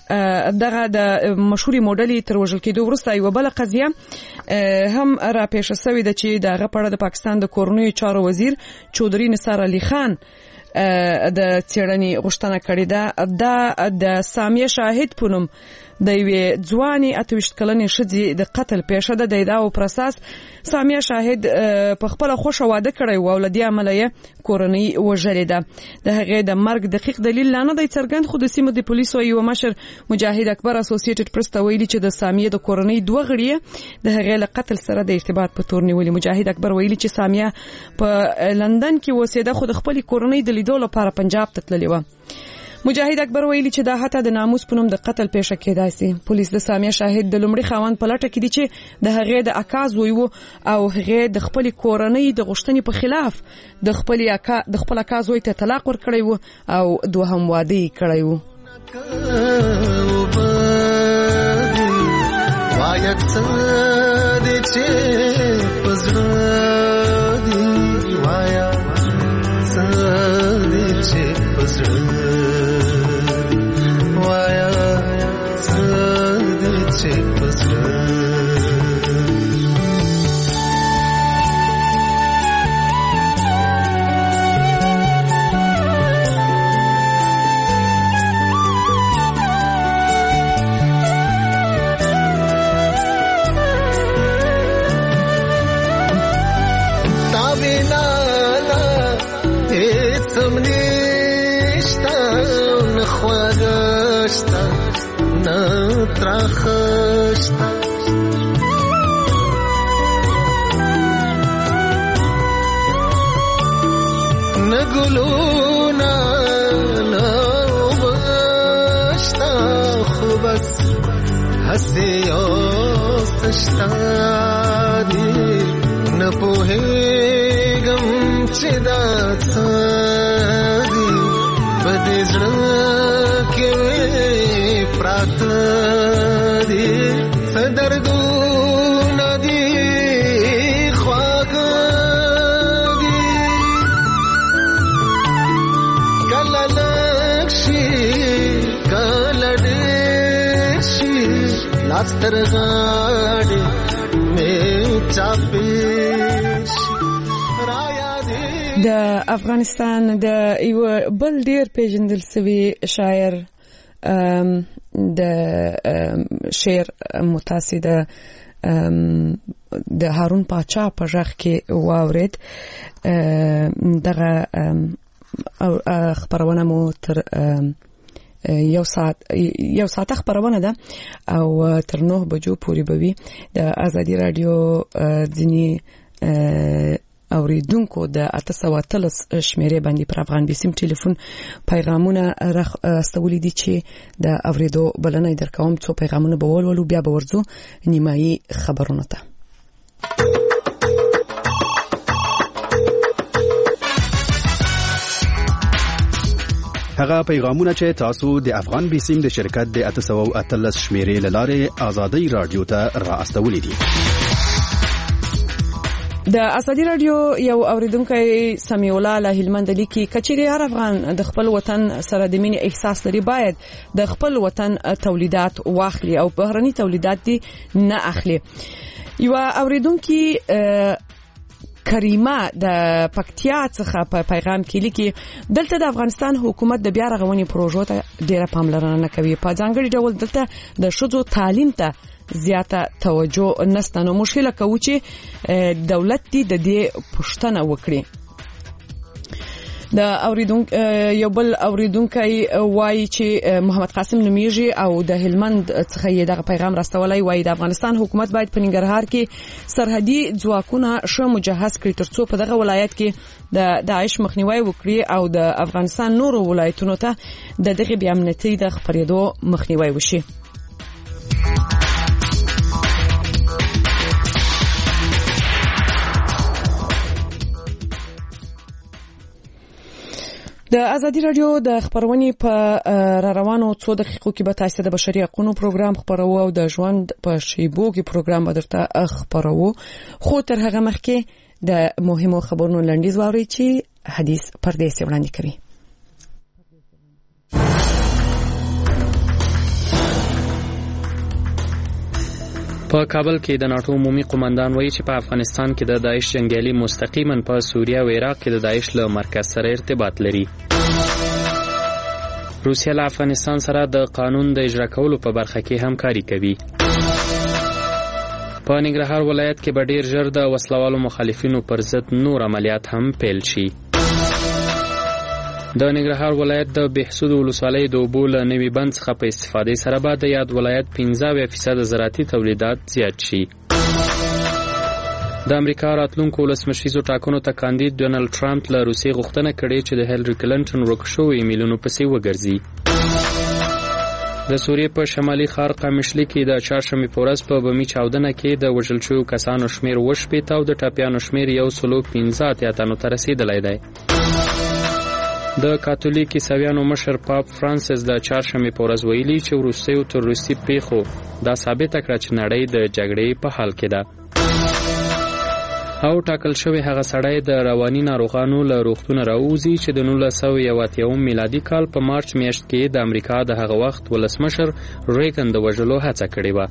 دغه د مشهوري موډلې تر وژل کېدو وروسته یو بل قضیه هم را پیښ شوې ده چې دغه په اړه د پاکستان د کورنیو چارو وزیر چودري نثار علي خان د څېړنې غوښتنه کړې ده. د سامیه شاهد په نوم د یوې ځوانې 28 کلنې ښځې د قتل پیښه ده. د ادعاو پر اساس سامیه شاهد په خپله خوښه واده کړی و او له دې امله یې کورنۍ وژلې ده. د هغې د مرګ دقیق دلیل لا نه دی څرګند، خو د سیمې د پولیسو یو مشر مجاهد اکبر اسوسییټډ پریس ته ویلي چې د سامیه د کورنۍ 2 غړي د هغې له قتل سره د ارتباط په تور نیولي. مجاهد اکبر ویلي چې سامیه په لندن کې اوسېده خو د خپلې کورنۍ د لیدو لپاره پنجاب ته تللې وه. مجاهد اکبر ویلي چې دا حتی د ناموس په نوم د قتل پیښه کېدای شي. پولیس د سامیه شاهد د لومړي خاوند په لټه کې دي چې د هغې د اکا زوی و او هغې د خپلې کورنۍ د غوښتنې په خلاف د خپل اکا زوی ته طلاق ورکړی و او دوهم واده یې کړی و. د افغانستان د یو بل ډیر پیژندل شوی شاعر د شعر متاسي د هارون پاچا په ژغ کې واورید. دغه خبرونه مو تر یو ساعت خبرونه ده او تر 9 بجو پورې بوي. د ازادي رادیو ځینی اوریدونکو د 813 شمیرې باندې پر افغان بیسیم ټلیفون پیغامونه استولې دي چې د اوریدو بلنه درکوم. څو پیغامونه به ولولو بیا به ورځو نیمایي خبرونه ته. هغه پیغامونه چې تاسو د افغان بیسیم د شرکت د 813 شمیرې لاره آزادي رادیو ته را استولې دي. د ازادي رادیو یو اوریدونکو سمیع الله له هلمند لیکي کچېری هر افغان د خپل وطن سره د مینې احساس لري باید د خپل وطن تولیدات واخلي او بهرني تولیدات دي نه اخلي. یو اوریدونکو کریمه د پکتیا څخه په پیغام کې لیکي دلته د افغانستان حکومت د بیا رغونې پروژو ته ډیره پاملرنه نه کوي. په ځانګړي ډول دلته د ښځو تعلیم ته زیاته توجه نشته. نو مشکل کوي چې دولت دې د دې پوښتنه وکړي. د اوریدونکو یو بل اوریدونکو وایي چې محمد قاسم نومیږي او د هلمند څخه یې دغه پیغام راستولای وایي د افغانستان حکومت باید په ننګرهار کې سرحدي ځواکونه ښه مجهز کړي ترڅو په دغه ولایت کې د داعش مخنیوي وکړي او د افغانستان نورو ولایتونو ته د دغه بې امنیتۍ د خپرېدو مخنیوي وشي. د ازادي رادیو د خبرونې په روانو 2 دقیقو کې به تاسو د بشري حقوقو پروګرام خبرو او د ژوند په شیبو کې پروګرام به درته خبرو. خو تر هغه مخکې د مهمو خبرونو لنډیز واورئ چې حدیث پردیس وړاندې کوي. په کابل کې د ناتو عمومي قومندان وایي چې په افغانستان کې د داعش جنگیالي مستقیما په سوریه او عراق کې د داعش له مرکز سره ارتباط لري. روسیه له افغانستان سره د قانون د اجرا کولو په برخه کې همکاري کوي. په ننګرهار ولایت کې به ډیر ژر د وسلوالو مخالفینو پر ضد نور عملیات هم پیل شي. د ننګرهار ولایت د بهسود ولسوالۍ د اوبو له نوي بند څخه په استفادې سره به د یاد ولایت 15% زراعتي تولیدات زیات شي. د امریکا راتلونکو ولسمشریزو ټاکنو ته کاندید ډونالد ټرمپ له روسیې غوښتنه کړې چې د هیلری کلینټن ورک شوی ایمیلونو پسې وګرځي. د سوریې په شمالي ښار قامشلي کې د چهارشنبې په ورځ په بمي چاودنه کې د وژل شویو کسانو شمېر 80 او د ټپیانو شمېر 115 اتیانو ته رسیدلی دی. د کاتولیک عیسویانو مشر پاپ فرانسیس د چهارشنبې په ورځ ویلي چې وروستیو تروریستي پیښو دا ثابته کړه چې نړۍ د جګړې په حال کې ده او ټاکل شوی هغه سړی د رواني ناروغانو له روغتونه راوځي چې د 1980 میلادي کال په مارچ میاشت کې د امریکا د هغه وخت ولسمشر ریګن د وژلو هڅه کړې وه.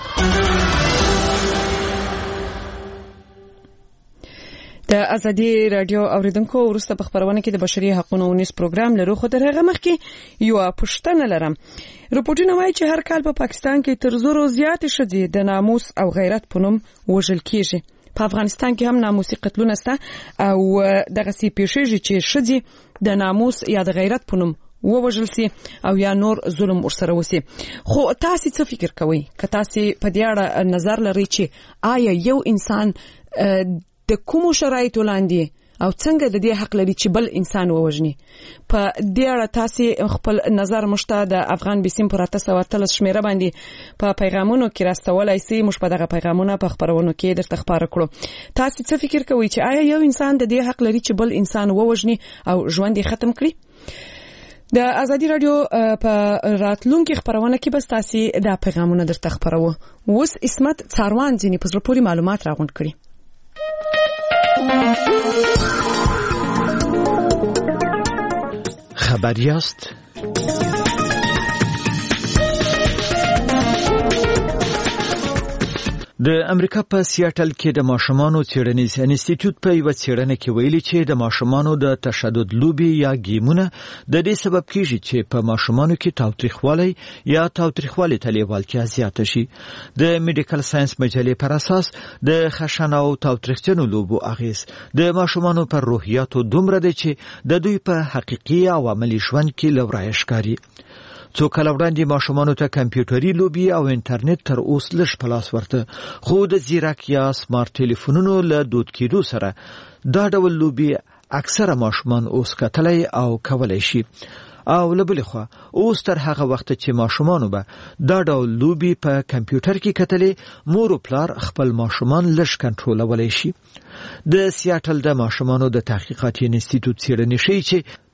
د ازادي رادیو اوریدونکو ورسته په خبرونه کې د بشري حقوقو ونیس پروګرام لرو خو تر هغه مخکې یو پوښتنه لرم. رپورټونه وايي چې هر کال په پاکستان کې تر 200 زیات ښځې د ناموس او غیرت په نوم وژل کیږي. په افغانستان کې هم ناموسي قتلونه شته او دغه سي پیښیږي چې ښځې د ناموس یا د غیرت په نوم ووژل سي او یا نور ظلم ورسره وسي. خو تاسو څه فکر کوئ؟ که تاسو په دې اړه نظر لرئ چې آیا یو انسان د کومو شرایطو لاندې او څنګه د دې حق لري چې بل انسان ووژني؟ په دې اړه تاسو خپل نظر مشته د افغان بیسیم پر 813 شمیره باندې په پیغامونو کې راستولای سي. موږ په دغه پیغامونو په خبرونو کې درته خبره کړو. تاسو څه فکر کوئ چې آیا یو انسان د دې حق لري چې بل انسان ووژني او ژوند یې ختم کړي؟ د ازادي رادیو په راتلونکو خبرونه کې بس تاسو د پیغامونو درته خبرو. اوس اسمت څاروان ځینې په زړه پورې معلومات راغونډ کړي. خبریاست؟ د امریکا په سیاتل کې د ماشومانو څېړنیز انسټیټیوټ په یو څېړنه کې ویلي چې د ماشومانو د تشدد لوبي یا گیمونه د دې سبب کیږي چې په ماشومانو کې تاوتریخوالی یا تاوتریخوالی ته لیوالتیا زیاته شي. د میډیکل ساينس مجلې پر اساس د خشن او تاوتریخجنو لوبو اغیز د ماشومانو پر روحیاتو دومره دی چې د دوی په حقيقي او عملي ژوند کې لورای ښکاري. څو کله وړاندې ماشومانو ته کمپیوټري لوبي او انټرنیټ تر اوس لږ په لاس ورته، خو د زیرک یا سمارټ ټلیفونونو له دود کېدو سره دا ډول لوبي اکثره ماشومان اوس کتلای او کولای شي. او لبل خو اوس تر هغه وخت چې ماشومانو به دا ډول لوبي په کمپیوټر کې کتلې، مور او پلار خپل ماشومان لږ کنټرولولای شي. د سیاتل د ماشومانو د تحقیقاتي انسټیټیوټ څېړنې ښيي چې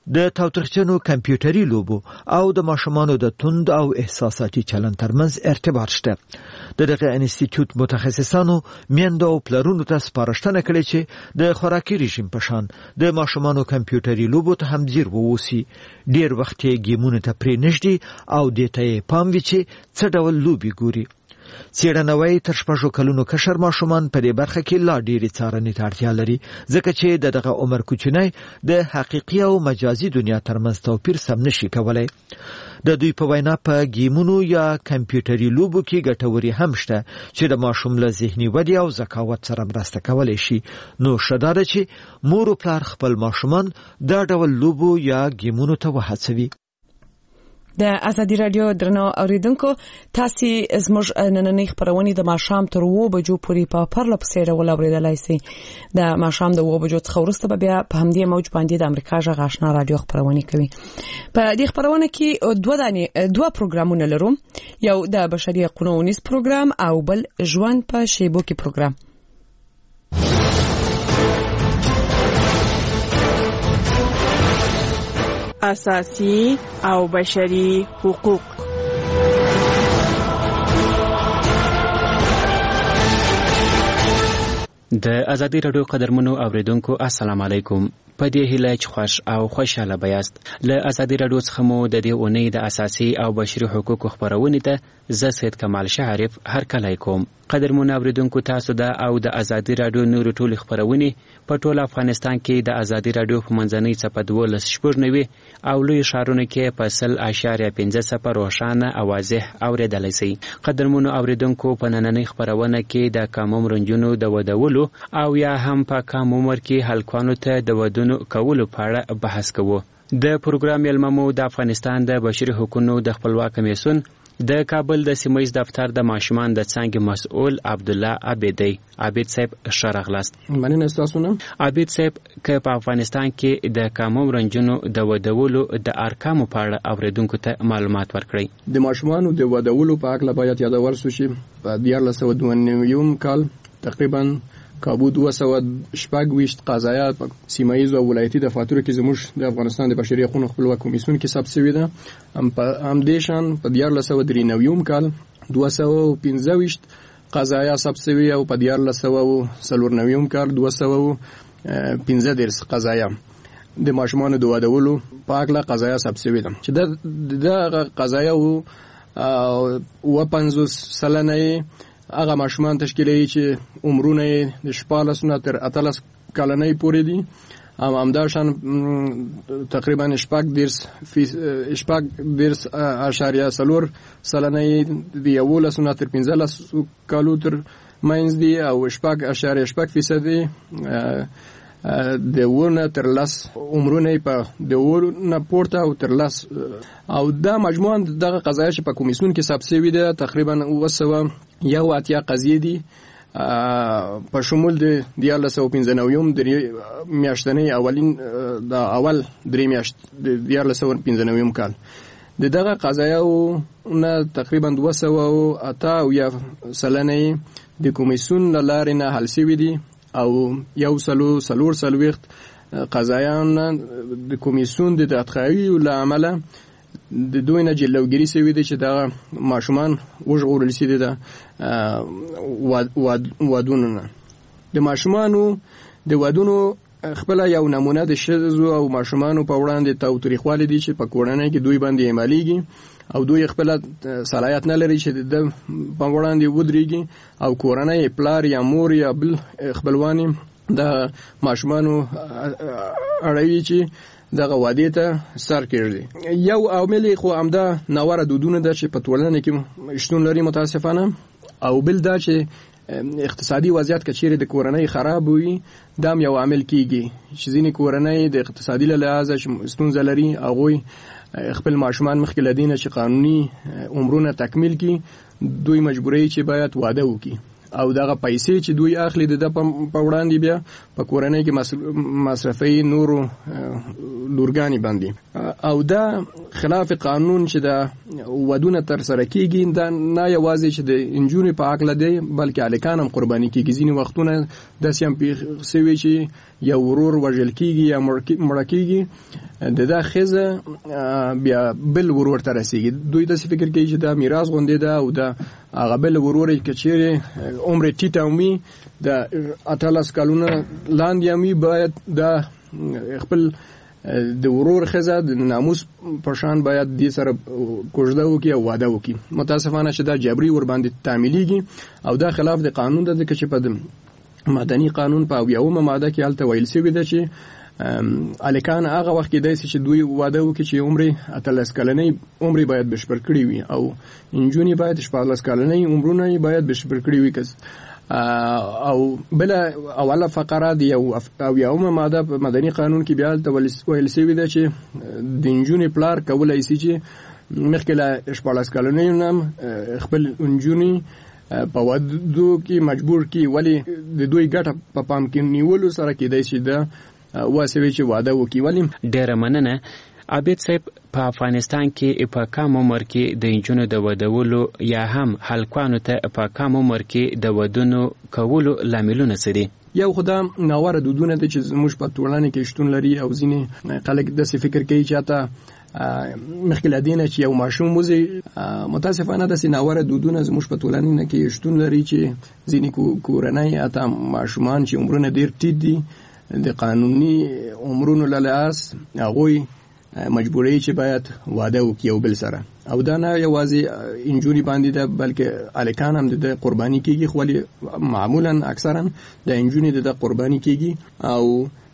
د تاوتریخجنو کمپیوټري لوبو او د ماشومانو د توند او احساساتي چلند ترمنځ ارتباط شته. دغه انسټیټیوټ متخصصانو میندو او پلرونو ته سپارښتنه کړې چې د خوراکي رژیم په شان د ماشومانو کمپیوټري لوبو ته هم ځیر ووسی. ډیر وخت یې گیمونو ته پرې نږدې او دې ته پام وي چې څه ډول لوبي ګوري. څېړنوي تر 6 کلونو کشر ماشومان په دې برخه کې لا ډېرې څارنې ته اړتیا لري، ځکه چې دغه عمر کوچنی د حقیقي او مجازي دنیا ترمنځ توپیر سم نشي کولای. د دوی په وینا په گیمونو یا کمپیوټري لوبو کې ګټوري هم شته چې د ماشوم له ذهني ودې او ذکاوت سره مرسته کولی شي. نو ښه دا ده چې مور او پلار خپل ماشومان دا ډول لوبو یا گیمونو ته وهڅوي. د ازادي رادیو درنو اوریدونکو، تاسو زموږ نننۍ خبرونه د ماښام تر 2 بجو پورې په پرله پسې ډول اوریدلای شئ. د ماښام د 2 بجو څخه وروسته بیا په همدې موج باندې د امریکا غږ آشنا رادیو خبرونه کوي. په دې خبرونه کې دوه پروګرامونه لرو، یو د بشري حقوقو ونیس پروګرام او بل ژوند په شیبو کې پروګرام. اساسي او بشري حقوق. د ازادي رادیو قدرمنو اوریدونکو السلام علیکم. په دې هیله چې خوش او خوشاله بیاست. له ازادي رادیو څخه مو د دې اونۍ د اساسي او بشري حقوقو خبرونه ته زه سید کمال شعرف هرکلی کوم. قدرمنو اوریدونکو، تاسو د او د ازادي رادیو نور ټول خبرونه په ټول افغانستان کې د ازادي رادیو په منځنۍ صفحه 12 او لوی ښارونو کې په 0.5 روښانه او واضح اوریدلای شئ. قدرمنو اوریدونکو، په نننۍ خبرونه کې د کم عمرونو د ودولو او یا هم په کم عمر کې هلکانو ته د ودونو کولو په اړه بحث کوو. د پروګرام یلممو د افغانستان د بشري حقوقو د خپلواک کمیسیون د کابل د سیمایي دفتر د ماشومان د څنګه مسؤل عبدالله عبیدی. عبید صاحب شرغلاست. مننه تاسو نه. عبید صاحب، که په افغانستان کې د کم عمرونو د ودولو د ارقامو په اړه اوریدونکو ته معلومات ورکړئ. د ماشومانو د ودولو په اړه باید یادول شي په 2022 کال تقریبا کابو 226 قضایات سیمایي او ولایتي دفاترو کې زموږ د افغانستان د بشري حقوقو خپلواک کمیسیون کې ثبت شوی ده. هم دیشان په 2023 کال 215 قضایا ثبت شوی او په 2024 کال 215 قضایا د ماشومان د ودولو په اړه قضایا ثبت شوی ده چې د قضایا او 50 سلنه هغه ماشومان تشکیلوي چې عمرونه د 14 تر 18 کلنۍ پورې دي. همداشان تقریبا 14.4 سلنۍ د 11 تر 15 کالو تر منځ دي او 14.8% د ونه تر لاس عمرونه په د ونه پورته او تر لاس. او دا مجموعاً دغه قضایا چې په کمیسیون کې ثبت شوی ده تقریبا 180 قضیې دي په شمول د 2015 د میاشتنۍ اولین د اول درې میاشت د 2015 کال د دغه قضایاو نه تقریبا 208 سلنه د کمیسیون لارې نه حل شوي دي او 140 قضایان د کمیسیون د ادخایي له عمله د دوی نه جلوګیری شوی دی چې دا ماشومان وژغورل شي د ودونو. د ماشومانو د ودونو خپل یو نمونه د شذو او ماشومانو په وړاندې تاوتریخوالی دي چې په کورنۍ کې دوی باندې عملیږي او دوی خپل صلاحیت نه لري چې د په وړاندې ودرېږي او کورنۍ پلار یا مور یا بل خپلوانی د ماشومانو اړوي چې دغه وادي ته سر کېږي. یو عامل خو همدا ناوړه دودونه ده چې په ټولنه کې شتون لري متاسفانه، او بل دا چې اقتصادي وضعیت کچېره د کورنۍ خراب وي دا یو عامل کیږي چې ځینې کورنۍ د اقتصادي لحاظه ستونزه لري هغوی خپل ماشومان مخکې له دې نه چې قانوني عمرونه تکمیل کړي دوی مجبوري چې باید واده وکړي او دغه پیسې چې دوی اخلي د په وړاندې بیا په کورنۍ کې مصرفي نورو لورګانی باندې او دا خلاف قانون چې دا ودونه تر سره کیږي دا نه یوازې چې د انجونې په عقل دی بلکې الکان هم قرباني کیږي ځینې وختونه د سیم پیښوي چې یو ورور وژل کیږي یا مړ کیږي د خزه بیا بل ورور ته رسیږي دوی د فکر کوي چې دا میراث غونډه ده او دا هغه بل ورور چې چیرې عمر ټیټه ومي د 18 کلونو لاندې ومي باید دا خپل د ورور خزه د ناموس پرشان باید دې سره کوژده وکي او واده وکي متاسفانه چې دا جبري ور باندې تعمیلیږي او دا خلاف د قانون ده چې په مدني قانون په یومه ماده کې الته ویل شوی ده چې الکان هغه وخت کې داسې چې دوی واده وکړي چې عمر 18 کلنۍ عمر باید بشپړ کړی وي او انجونی باید 14 کلنۍ عمرونه باید بشپړ کړی وي او بل اوله فقره دی او یومه ماده په مدني قانون کې بیا الته ویل شوی ده چې د انجونی پلار کولای شي چې مخکې له 14 کلنۍ نام خپل انجونی په ودو کې مجبور کی ولی د دوی ګټه په پام کې نیولو سره کېدای شي دا واسوي چې واده وکي ولی ډېر مننه عابد صاحب په افغانستان کې په کم عمر کې د انجونو د ودولو یا هم هلکانو ته په کم عمر کې د ودونو کولو لاملونه څه دي یو خدای ناوړه دودونه چې موږ په ټولنه کې شتون لري او ځینې خلک د فکر کوي چې اته مخکې لدینه چې یو ماشوم وزي متاسفانه د سیناوره دودونه زموږ په ټولنه کې شتون لري چې ځینې کورنۍ اته ماشومان چې عمرونه ډیر ټیټ دي د قانوني عمرونو له لحاظ هغوی مجبوري چې باید واده وکړي او بل سره او دا نه یوازې انجونی باندې ده بلکې الکان هم د قرباني کیږي خو معمولا اکثرا د انجونی د قرباني کیږي او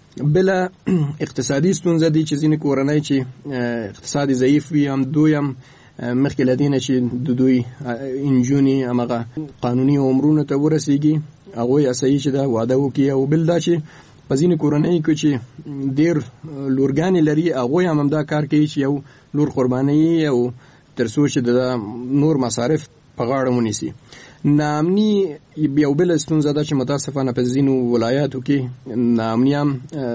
بل اقتصادي ستونزې دي چې ځینې کورنۍ چې اقتصادي ضعیف وي هم دوی هم مخکې لدینه چې د دوی انجونی هغه قانوني عمرونه ته ورسیږي هغه یې صحیح چې دا واده وکړي او بل دا چې په ځینې کورنۍ کې چې ډېر لورګانې لري هغوی هم دا کار کوي چې یو لور قرباني او تر څو چې د نور مصارف په غاړه ونیسي ناامني یو بل ستونزه ده چې متاسفانه په ځینو ولایاتو کې ناامني هم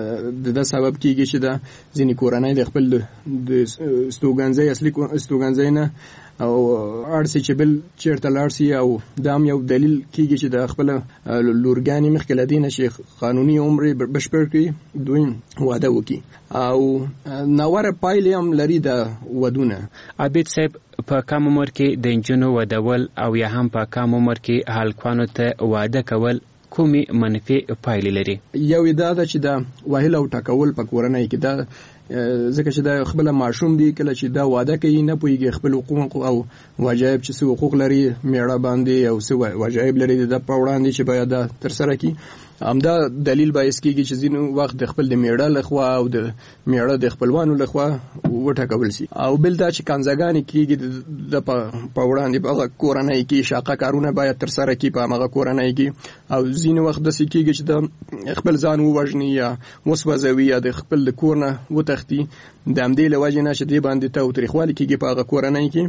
د سبب کېږي چې د ځینې کورنۍ د خپل د استوګنځي اصلي استوګنځي نه او ارسي چې بل چیرته لارسي او دام یو دلیل کیږي چې د خپل لورګانی مخکې لدینه چې قانوني عمر بشپړ کړي دوی واده وکړي او ناوړه پایلې هم لري د ودونه عابد صاحب په کم عمر کې د انجونو ودول او یا هم په کم عمر کې هلکانو ته واده کول کومې منفي پایلې لري یو دا ده چې دا وهل او ټاکول په کورنۍ کې دا ځکه چې دا خپل ماشوم دی کله چې دا واده کوي نه پويږي خپل حقوق او واجب چې څه حقوق لري میړه باندې او څه واجب لري د په وړاندې چې باید تر سره کی همدا دلیل باعث کیږي چې ځینو وخت د خپل د میړه لخوا او د میړه د خپلوانو لخوا وټاکول شي او بل دا چې کنځګانی کیږي د په وړاندې په کورنۍ کې شاقه کارونه باید تر سره کی په هغه کورنۍ کې او ځینو وخت د سکیږي چې د خپل ځان ووژني یا وسوځوي یا د خپل د کورنه وتختی د امدې له وجې نه چې دی باندې ته تاریخوالي کېږي په هغه کورنۍ کې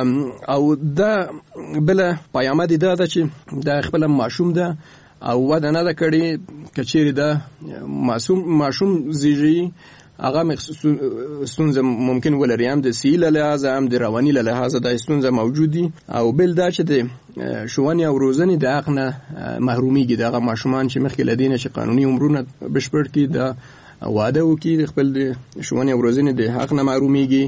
او دا بل پیامه دی دا چې د خپل ماشوم ده او واده نه کړي کچېری دا ماشوم زیږي هغه ستونزه ممکن ولري هم د سیل له لحاظ هم د رواني له لحاظ د ستونزه موجود دي او بل دا چې د شوونی او روزنی د حق نه محرومیږي دغه ماشومان چې مخکې لدینه چې قانوني عمرونه بشپړ کړي د واده وکړي خپل د شوونی او روزنی د حق نه محرومیږي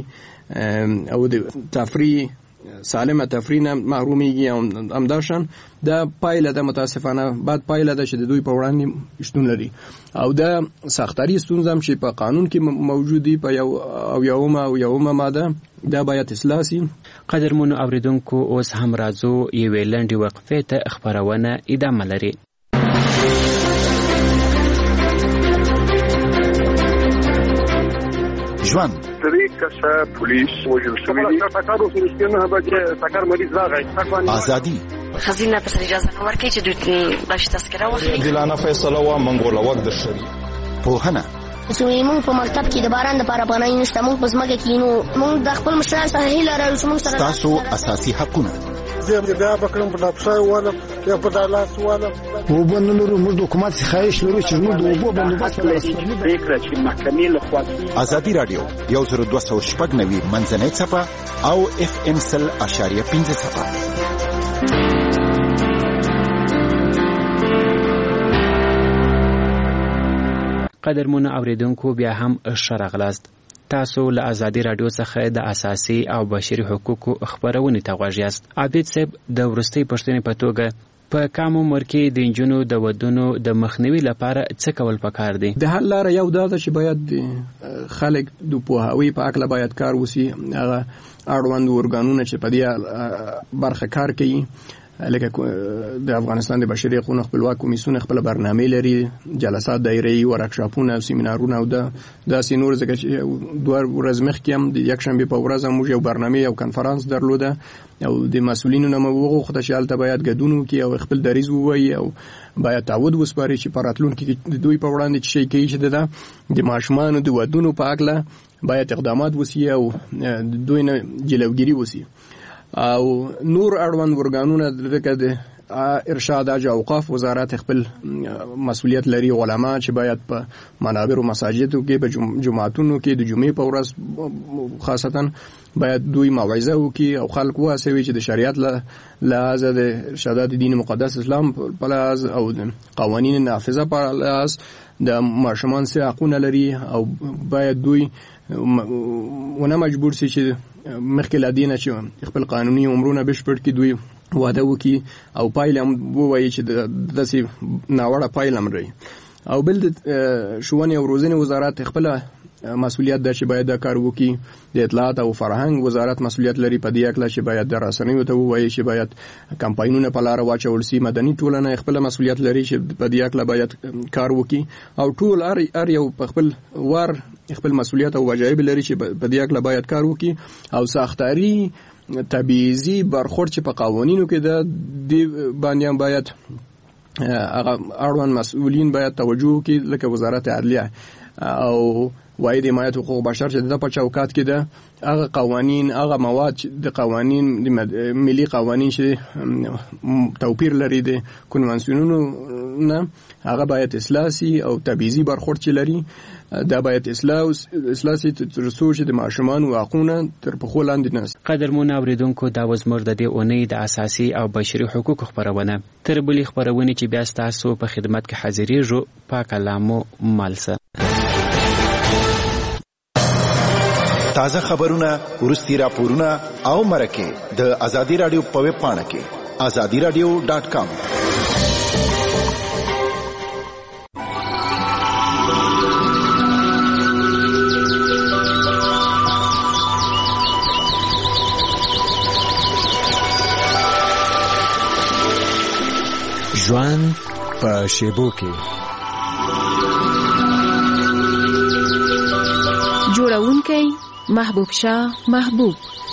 او د تفریح سالمه تفریح نه محرومیږي او همداشان دا پایله د متاسفانه بعد پایله د چې د دوی په وړاندې شتون لري او دا سختاري ستونزه چې په قانون کې موجودي په یومه ماده دا باید اصلاح شي قدرمنو اوریدونکو اوس هم راځو یوې لنډې وقفې ته خبرونه ادامه لري ژوند کسه پولیس وجل شوی دی تاکارو فلسطینه به تاکار مریض راغی ازادي خزینه په اجازه ورکړي چې دوی باش تذکره واخلي دلانه فیصله و منګوله وخت د شری پوهنه زموږ په مکتب کې د باران لپاره پناه نشته موږ په ځمکه کې نو موږ د خپل مشران سره هیله لرو چې موږ سره تاسو اساسي حقونه زه بیا بکرم په ډاپشای ولم یا په دالاس ولم وبنلو موږ د حکومت خواهش لرو چې موږ د اوبو بندوبست پریکړه چې محکمې لخوا ازادي رادیو 10290 منځنۍ صفحه او FM 100.5 صفحه. قدرمن اوریدونکو بیا هم شرغلاست. تاسو له ازادي رادیو څخه د اساسي او بشري حقوقو خبرونه ته غواړئ. عابد صاحب د ورستۍ پښتنې په توګه په کم عمر کې د انجونو د ودونو د مخنیوي لپاره څه کول پکار دي؟ د حل لاره یو دا چې باید خلک د پوهاوی په اړه باید کار وسی، هغه اړوند ورګانونه چې په دې برخه کار کوي، لکه د افغانستان د بشري حقوقو خپلواک کمیسیون خپل برنامه لري، جلسات دایره‌ای، ورکشاپونه او سیمینارونه او د سینور زګه چې دوه ورځې مخکې هم د یک شنبه په ورځ موږ یو برنامه یو کنفرانس درلوده او د مسولینو نه وغوښته چې البته باید ګډون وکړي او خپل دریځ ووایي او باید تعهد وسپاري چې په راتلونکي کې دوی په وړاندې شي کوي چې د ماشومان د ودونو په اړه باید اقدامات وسی او دوی نه جلوګیری وسی او نور اړوند ورګانونه د ارشاد او اوقاف وزارت خپل مسؤلیت لري، علما چې باید په منابر او مساجدو کې په جمعاتونو کې د جمعې په ورځ خاصتا باید دوی موعظه وکړي او خلک وهڅوي چې د شریعت لحاظ د ارشادات دین مقدس اسلام په لحاظ او قوانین نافذه په لحاظ د ماشومان سره حقونه لري او باید دوی ونه مجبور شي چې مخکې لدینه چې خپل قانوني عمرونه بشپړ کړي، دوی واده وکړي او پایله ووایي چې داسې ناوړه پایله لري. او بل د ښوونې او روزنې وزارت خپل مسؤلیت ده چې باید دا کار وکړي. د اطلاعات او فرهنګ وزارت مسؤلیت لري په دې اړه چې باید د رسنیو ته ووایي چې باید کمپاینونه په لار واچول شي. مدني ټولنه خپل مسؤلیت لري چې په دې اړه باید کار وکړي او ټول هر یو په خپل وار خپل مسؤلیت او واجب لري چې په دې اړه باید کار وکړي او ساختاري تبعیضي برخورد چې په قوانینو کې د باندې باید اړوند مسؤلین باید توجه وکړي، لکه وزارت عدلیه او واحد حمایت حقوق بشر چې د په چوکات کې ده هغه قوانین، هغه مواد د قوانین د ملي قوانین چې توپیر لري د کنوانسیونونو نه، هغه باید اصلاح شي او تبعیضي برخورد چې لري دا باید اصلاح شي تر څو چې د ماشومان حقوقونه تر پخو لاندې نه. قدرمن اوریدونکو دا وزمر د دې اونۍ د اساسي او بشري حقوقو خبرونه تر بلې خبرونه چې بیا تاسو په خدمت کې حاضرېږو په کلامو مالسه. تازه خبرونه، ورستي راپورونه او مرکه د ازادي رادیو په ویب پاڼه کې azadiradio.com. ژوند په شیبو کې جوړونکی محبوب شاه محبوب.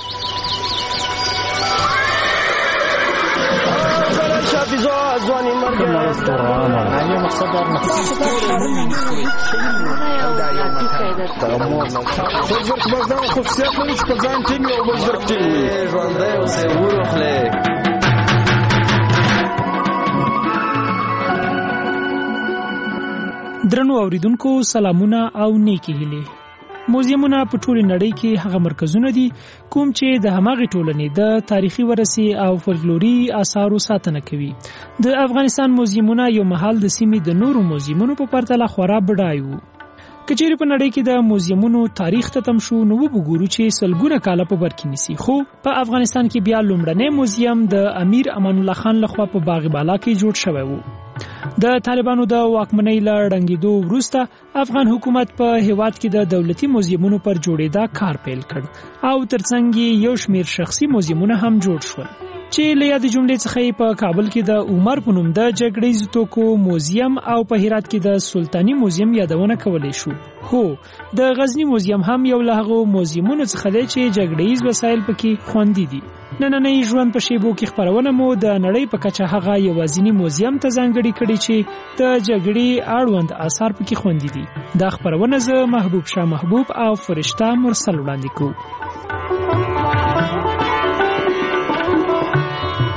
درنو اوریدونکو سلامونه او نیکی هیلې. موزیمونه په ټوله نړۍ کې هغه مرکزونه دي کوم چې د هماغه ټولنې د تاریخي ورثې او فولکلوري آثارو ساتنه کوي. د افغانستان موزیمونه یو مهال د سیمې د نورو موزیمونو په پرتله خورا بډای وو. کچېرې په نړۍ کې د موزیمونو تاریخ ته تم شو نو وګورو چې سلګونه کاله په بر کې نسی، خو په افغانستان کې بیا لومړنی موزیم د امیر امان الله خان لخوا په باغ بالا کې جوړ شوی وو. د طالبانو د واکمنۍ له ړنګېدو وروسته افغان حکومت په هیواد کې د دولتي موزیمونو پر جوړېدا کار پیل کړ او ترڅنګ یو شمیر شخصي موزیمونه هم جوړ شول چې له یادې جملې څخه په کابل کې د عمر په نوم د جګړې توکو موزیم او په هرات کې د سلطاني موزیم یادونه کولای شو. هو د غزنی موزیم هم یو له هغو موزیمونو څخه دی چې جګړې وسایل پکې خوندي دي. نننۍ ژوند په شیبو کې خبرونه مو د نړۍ په کچه هغه یوازینی موزیم ته ځانګړي کړي چې د جګړې اړوند آثار پکې خوندي دي. دا خبرونه زه محبوب شاه محبوب او فرشته مرسل وړاندې کوم.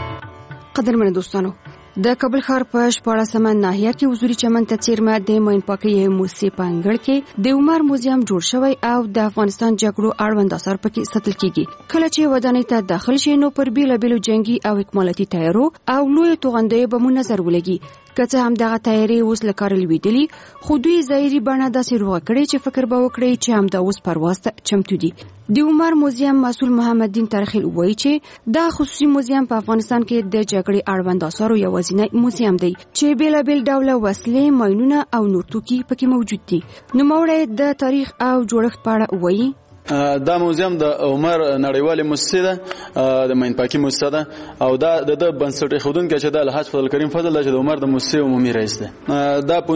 قدرمن دوستانو د کابل ښار په 14مه ناحیه کې حضوري چمن ته څیرمه د ماین پاکي موسیقي پنګړ کې د عمر موزیم جوړ شوی او د افغانستان جګړو اړوند اثار پکې ساتل کیږي. کله چې ودانۍ ته داخل شي نو پر بیلابیلو جنگي او اکمالاتي تیارو او لوی توغندې به مو نظر ولګي. که هم دغه تیاری اوس لکار لویدلی خو دوی ظاهري بڼه داسې روغه کړي چې فکر به وکړي چې هم دا اوس پرواز ته چمتو دي. د عمر موزیم مسؤل محمد دین ترخیل وایي چې دا خصوصي موزیم په افغانستان کې د جګړې اړوند اثارو یوازینی موزیم دی چې بیلابیل ډوله وسلې، ماینونه او نور توکي پکې موجود دي. نوموړی د تاریخ او جوړښت په اړه وایي دا موزیم د عمر نړیواله مؤسسه ده، د ماین پاکي مؤسسه ده او دا د بنسټ خودونکو چې د الحاج فضل کریم فضل د عمر د مؤسسه عمومي رئیس ده. دا په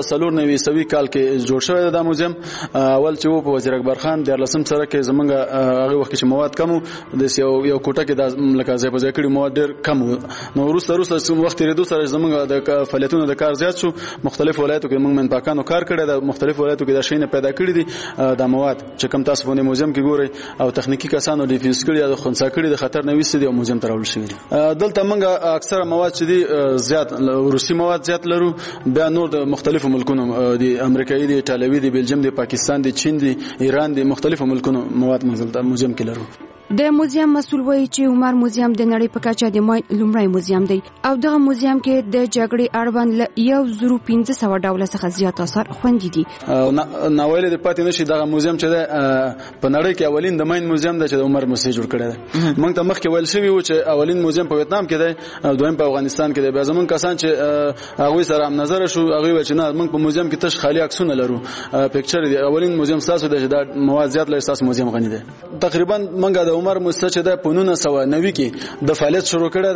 1994 کال کې جوړ شوی دا موزیم. اول چې په وزیر اکبر خان د لسم سره کې زمونږ هغه وخت چې مواد کم د یو کوټه کې د لکه ځای په ځای کړي مواد ډیر کم، نو وروسته وخت ریدو سره زمونږ د فعالیتونو د کار زیات شو. مختلف ولایتو کې موږ ماین پاکانو کار کړی د مختلف ولایتو کې د شینه پیدا کړی دي د مواد چې کم تاسو په موزیم کې ګوري او تخنیکی کسانو ډیفیوز کړي او خنثی کړي د خطر نه وسته د موزیم ته راوړل شوی دي. دلته موږ اکثره مواد چې دي زیات روسي مواد زیات لرو، بیا نور د مختلفو ملکونو د امریکایي دي، ایتالوي دي، بلجیم دي، پاکستان دي، چین دي، ایران دي، مختلفو ملکونو مواد موږ موزیم کې لرو. د موزیم مسؤل وایي چې عمر موزیم د نړۍ په کچه د ماین لومړی موزیم دی او دغه موزیم کې د جګړې اړوند له 1500 ډوله څخه زیات اثار خوندي دي. ناویل د پاتې نشي دغه موزیم چې په نړۍ کې اولین د ماین موزیم دی چې د عمر موسسه جوړ کړی دی. موږ ته مخکې ویل شوی و چې اولین موزیم په ویتنام کې دی او دویم په افغانستان کې دی. بیا زمونږ کسان چې هغه سره هم نظر شو هغه و چې نه موږ په موزیم کې تش خالی عکسونه لرو، پکچر دی. اولین موزیم تاسو د مواد زیات لري، تاسو موزیم غنی دی. تقریبا موږ د عمر موسسه چې د 1990 کې د فعالیت شروع کړه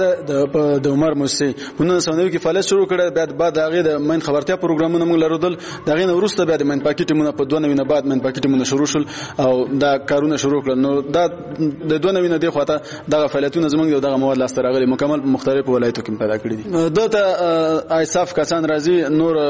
د عمر موسسه 1990 کې فعالیت شروع کړه. بعد هغه د ماین خبرتیا پروګرامونه موږ لرودل. دغه نو وروسته بیا د ماین پاکي ټیمونه په 2009 نه بعد ماین پاکي ټیمونه شروع شول او دا کارونه شروع کړل. نو دا د 2009 نه دی خواته دغه فعالیتونه زمونږ دغه مواد لاس راغلي مکمل په مختلفو ولایتو کې پیدا کړی دي. دته ایصاف کسان راځي،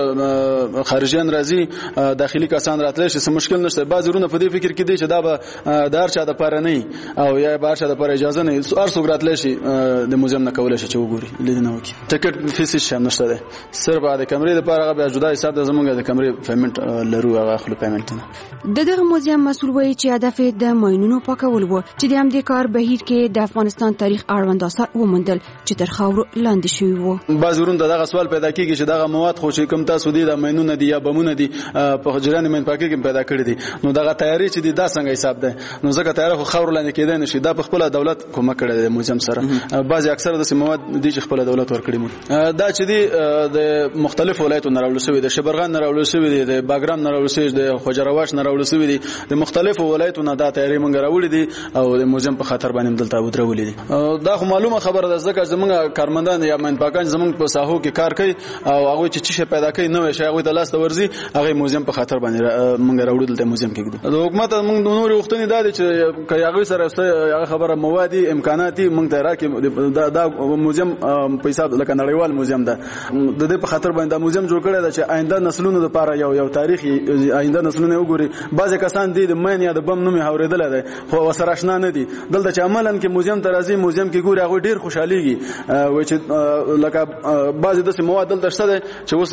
نور خارجيان راځي، داخلي کسان راتلل شي، څه مشکل نشته. بعض ورونه په دې فکر کې دي چې دا به دار چا د پاره نه او یا بارشه د پر اجازه نه هر څوک راتلی شي د موزیم نه کولای شي چې وګوري لیدنه وکړي. ټیکټ فیس شي نشته ده، صرف د کمرې لپاره به جدا حساب د زمونږ د کمرې پیمنټ لرو هغه خپل پیمنټ نه. دغه موزیم مسؤل وایي چې هدف د ماینونو پاکول وو چې د همدې کار بهیر کې د افغانستان تاریخ اړوند اثار وموندل چې تر خاورو لاندې شوی وو. بعض ورونه دغه سوال پیدا کیږي چې دغه مواد خو چې کوم تاسو دي د ماینونه دي یا بمونه دي په جریان ماین پاکي کې پیدا کړی دي، نو دغه تیاری چې دي دا څنګه حساب ده؟ نو ځکه تیاری خو خاور لاندې کېدای نشي، دا په خپل دولت کومک کړی د موزیم سره. بعضی اکثره د مواد دي چې خپل دولت ورکړي مو دا چې دي د مختلف ولایتونو نه راوړل شوی، د شبرغان نه راوړل شوی دي، د باګرام نه راوړل شوی دي، د خوجرواش نه راوړل شوی دي، د مختلفو ولایتونو دا تیاری مونږ راوړي دي او د موزیم په خاطر باندې دلته ودرولې دي. دا خو معلومه خبره ده ځکه زمونږ کارمندان یا ماین پاکان زمونږ په ساحو کې کار کوي او هغه چې څه پیدا کوي نو شي هغه د لاس ورزي هغه موزیم په خاطر باندې مونږ راوړل دلته موزیم کې ګدو. د حکومت مونږ د نور وختونی دا چې هغه سره هغه خبره موادي امکاناتي مونږ ته راکې دا موزیم په حساب لکه نړیوال موزیم ده د دې په خاطر باندې موزیم جوړ کړی دا چې آینده نسلونو لپاره یو تاریخي آینده نسلونه وګوري. بعضی کسان دي د ماین یا د بم نوم اوریدل دي خو وسره آشنا نه دي، دلته چې عملاً کې موزیم ته راځي موزیم کې ګوري هغه ډیر خوشحاليږي و چې لکه بعضی د مواد دلته شته چې اوس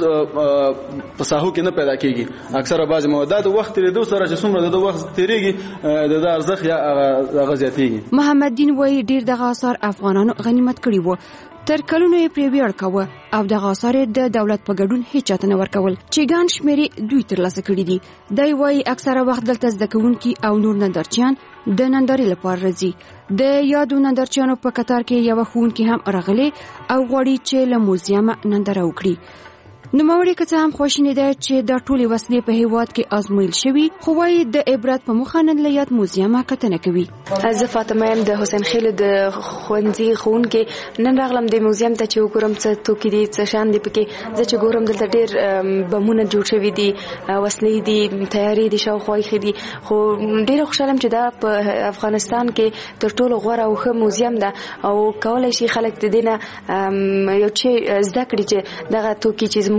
په ساحو کې نه پیدا کیږي. اکثره بعضی مواد د وخت لري سره چې څومره د وخت تیریږي د ارزښت یا غزياتيږي. محمد دین وایي ډیر دغه اثار افغانانو غنیمت کړي وو، تر کلونو یې پرې ویاړ کاوه او دغه اثار د دولت په ګډون هیڅ چاته نه ورکول چې ګڼ شمېرې دوی ترلاسه کړي دي. دی وایي اکثره وخت دلته زده کوونکي او نور نندارچیان د نندارې لپاره راځي. د یادو نندارچیانو په کتار کې یو ښوونکی هم راغلی او غواړي چې له موزیمه ننداره وکړي. نوموړی که څه هم خواشینی ده چې دا ټولې وسلې په هیواد کې آزمویل شوي، خو وایي د عبرت په موخه نن له یاد موزیم کتنه کوي. زه فاطمه یم د حسین خیل د ښوونځي ښوونکې. نن راغلم د موزیم ته چې وګورم څه توکي دي، څه شیان دي پکې. زه چې ګورم دلته ډېر بمونه جوړ شوي دي، وسلې دي، تیارې دي، شاوخوا ایښي دي. خو ډېره خوشحاله یم چې دا په افغانستان کې تر ټولو غوره او ښه موزیم ده او کولی شي خلک د دې نه یو څه زده کړي چې دغه توکي چې زموږ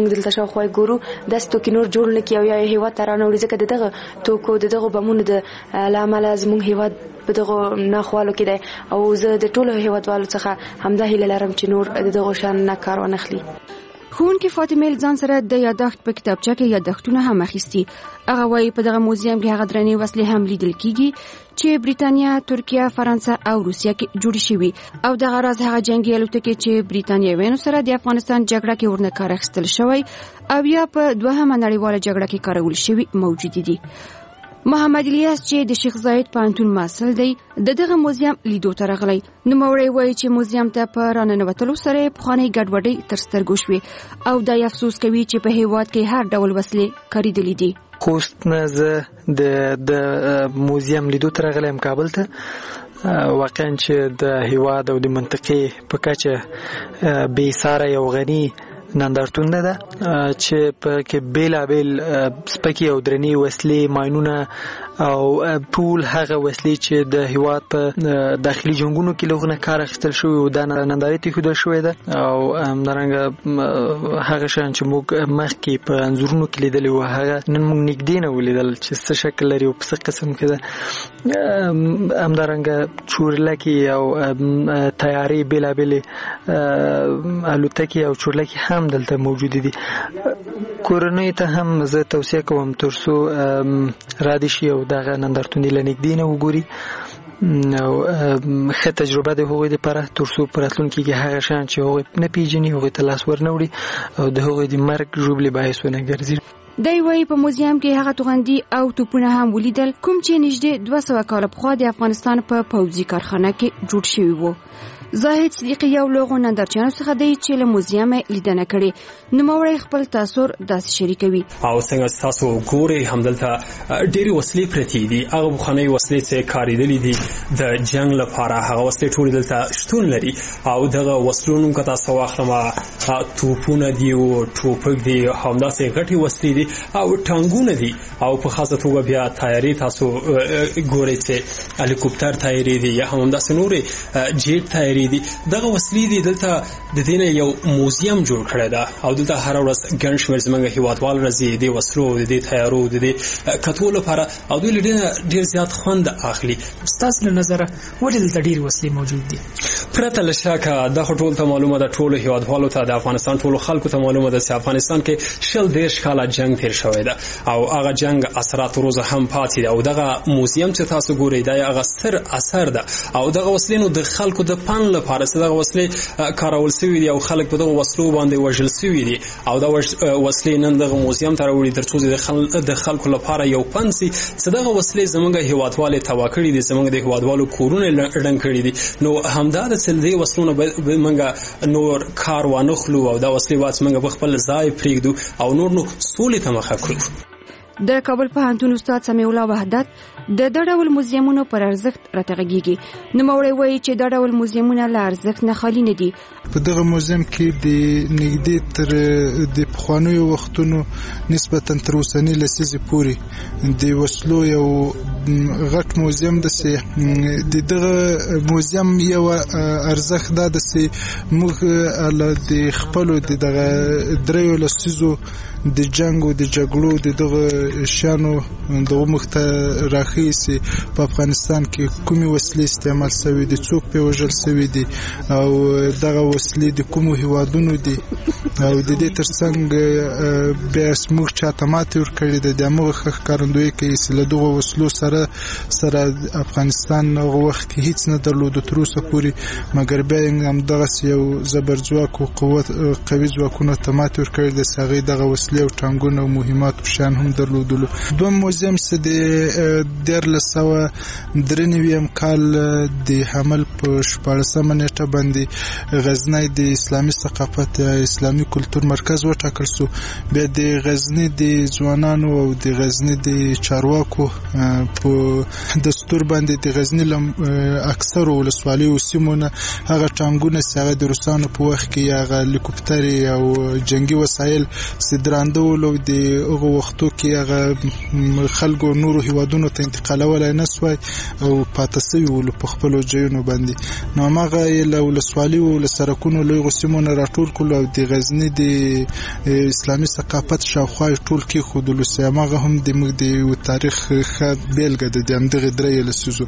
موږ دلته شاوخوا ګورو داس توکي نور جوړ نه کیو یا هیواد ترانه وړي ځکه دغه توکو دغه بمونه د لامل زموږ هیواد په دغه ناخوالو کې دی او زه د ټولو هیوادوالو څخه همدا هیله لرم چې نور دغه شان نه کار ونخلي. ښوونکې فاطمه ځان سره د یادښت په کتابچه کې یادښتونه هم اخیستي. هغه وايي په دغه موزیم کې هغه درنې وسلې هم لیدل کیږي چې بریتانیا، ترکیه، فرانسه او روسیه کې جوړې شوي او دغه راز هغه جنگي الوتکې چې بریتانیاویانو سره د افغانستان جګړه کې ورنه کار اخیستل شوی او یا په دوهمه نړیواله جګړه کې کارول شوي موجود دي. محمد الیاس چې د شیخ زاید پوهنتون محصل دی دغه موزیم لیدو ته راغلی. نوموړی وایي چې موزیم ته په راننوتلو سره پخوانۍ ګډوډۍ تر سترګو شوې او دا افسوس کوي چې په هیواد کې هر ډول وسلې کارېدلې دي. خوست نه زه د موزیم لیدو ته راغلی یم کابل ته. واقعا چې د هیواد او د منطقې په کچه بې ساره یو غني نندارتون ده چې په کې بیلابیل سپکې او درنې وسلې، ماینونه او ټول هغه وسلې چې د هیواد په داخلي جنگونو کې لغونه کار اخیستل شوی او د نندارې ته ښودل شوی ده او همدارنګه هغه شیان چې موږ مخکې په انځورونو کې لیدلي وو هغه نن موږ نږدې نه ولیدل چې څه شکل لري او په څه قسم کې ده. همدارنګه چورلکې او تیارې بیلابیلې الوتکې او چورلکې هم دلته موجود دي. کورنۍ ته هم زه توصیه کوم ترڅو را دي شي او دغه نندارتوني لنګدي نه وګوري او ښه تجربه د هغوی لپاره ترڅو په راتلونکي کې هغه شیان چې هغوی نه پیژني هغوی ته لاس ورنوړي او د هغوی د مرګ ژوبلې باعث ونه ګرځي. دی وايي په موزیم کې هغه توغندي او توپونه هم ولیدل کوم چې نږدې 200 کال پخوا د افغانستان په پوځي کارخانه کې جوړ شوی وو. زاهد صدیقی یو لوغو نندارچیانو څخه دی چې له موزیم لیدنه کړي. نوموړی خپل تاثر داسې شریکوي. او څنګه تاسو ګورئ همدلته ډېری وسلې پرتې دي. هغه پخوانۍ وسلې چې کارېدلې دي د جنګ لپاره هغه وسلې ټولې دلته شتون لري او دغه وسلو نوم که تاسو واخلم توپونه دي او ټوپک دي، همداسې غټې وسلې دي او ټانګونه دي او په خاصه توګه بیا تیارې تاسو ګورئ چې هلیکوپټر تیارې دي یا همداسې نورې جیټ تیارې دي. دغه وسلې دي دلته د دې نه یو موزیم جوړ کړی ده او دلته هر ورځ ګڼ شمېر زموږ هیوادوال راځي د وسلو د دې تیارو د دې کتو لپاره او دوی ډېر زیات خوند اخلي. ستاسو له نظره ولې دلته ډېرې وسلې موجود دي؟ پرته له شکه دا خو ټول ته معلومه ده، ټولو هیوادوالو ته، د افغانستان ټولو خلکو ته معلومه ده چې افغانستان کې 20 کاله جنگ تیر شوی ده او هغه جنگ اثرات روزه هم پاتې ده او دغه موزیم چې تاسو ګورئ دا هغه ستر اثر ده او دغه وسلې نو د خلکو د پن لپاره چې دغه وسلې کارول شوي دي او خلک په دغه وسلو باندې وژل شوي دي او دا وسلې نن دغه موزیم ته راوړي ترڅو د خلکو لپاره یو پند سي چې دغه وسلې زموږ هیوادوالو تباه کړي دي، زموږ د هیوادوالو کورونه ړنګ کړي دي. نو همدا د دې وسلو نه موږ نور کار وانخلو او دا وسلې باید موږ خپل ځای پرېږدو او نور سولې ته مخه کړو. د کابل پوهنتون استاد سمیع الله وحدت د ډول موزیمونو پر ارزښت راټغږیږي. نوموړی وایي چې د ډول موزیمونه له ارزښت نه خالي نه دي. په دغه موزیم کې د نږدې تر د پخوانیو وختونو نسبتا تر اوسنۍ لسیزې پورې د وسلو یو غټ موزیم ده چې دغه موزیم یو ارزښت ده چې موږ د خپلو دغه دریو لسیزو د جنگ او د جګړو دغه شانو دغه مخته راخی چې په افغانستان کې کومې وسلې استعمال شوې دي، څوک په وژل شوی دي او دغه وسلې د کومو هیوادونو دي او د دې ترڅنګ بیا موږ چاته ماتې ورکړې ده. د همغه ښکارندویي کوي چې له دغو وسلو سره افغانستان هغه وخت کې هیڅ نه درلوده تر اوسه پورې، مګر بیا یې همدغسې یو زبرځواک او قوي ځواکونو ته ماتې ورکړې ده چې هغوی دغه وسلې او ټانګونه او مهمات او شیان هم درلودلو. دویم موزیم چې د 1993 کال د حمل په 14مه نیټه باندې غزنی د اسلامي ثقافت اسلامي کلتور مرکز وټاکل شو. بیا د غزنی د ځوانانو او د غزنی د چارواکو په دستور باندې د غزنی لم اکثر ولسوالۍ او سیمونه هغه ټانګونه چې د روسانو په وخت کې هغه هلیکوپټر او جنگي وسایل سدراندول او د هغه وختو کې هغه خلکو نورو هیوادونو ته انتقالول نه سوای او پاتسوي ول په خپل ځایونو باندې نو هغه له ولسوالۍ او له سرکونو لوی غسیمونه راټول کول او د غزنی د اسلامي ثقافت شاوخوا ټول کې خودلو سیمه هم د موږ د تاریخ ښه بیلګه ده د همدغه درې لسیزو.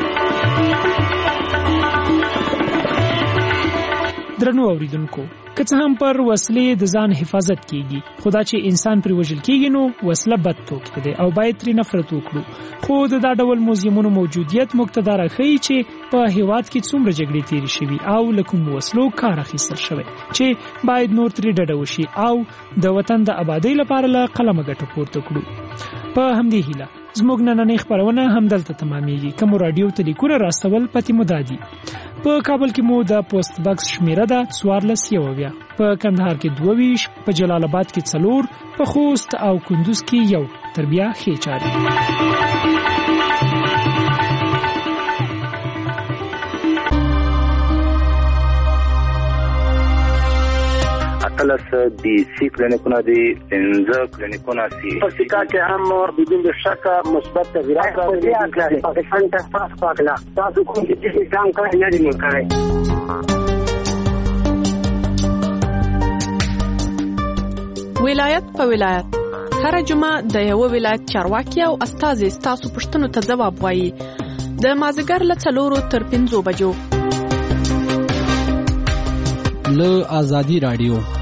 درنو اوریدونکو که څه هم پر وسلې د ځان حفاظت کیږي خو دا چې انسان پر وژل کیږي نو وسله بد توکي ده او باید ترې نفرت وکړو خو دا ډول موزیمونو موجودیت مقتدر ښیي چې په هیواد کې څومره جګړې تیرې شوي او له کوم وسلو کار اخیستل شوی چې باید نور ترې ډډه وشي او د وطن د آبادۍ لپاره له قلمه ګټه پورته کړو. په همدې هیله زموږ نننۍ خپرونه همدلته تمامېږي. که مو راډیو ته لیکونه راستول پتې مو دادي. په کابل کې مو د پوسټ باکس شمیره ده 1490، په کندهار کې 22، په جلال آباد کې 4، په خوست او کندوز کې 1. تر بیا ښې چارې. کلس دی سی کلینیکونه دی 15 کلینیکونه سی په سکا کې هم بدون شک مثبت تغیرات راغلي. پاکستان ته پاس پاکلا تاسو کوم چې کام کوي نه دی مکرای. ولایت په ولایت هر جمعه د یو ولایت چارواکي او استاد تاسو پښتنو ته ځواب وایي د مازیګر له 4 تر 5 بجو له آزادی رادیو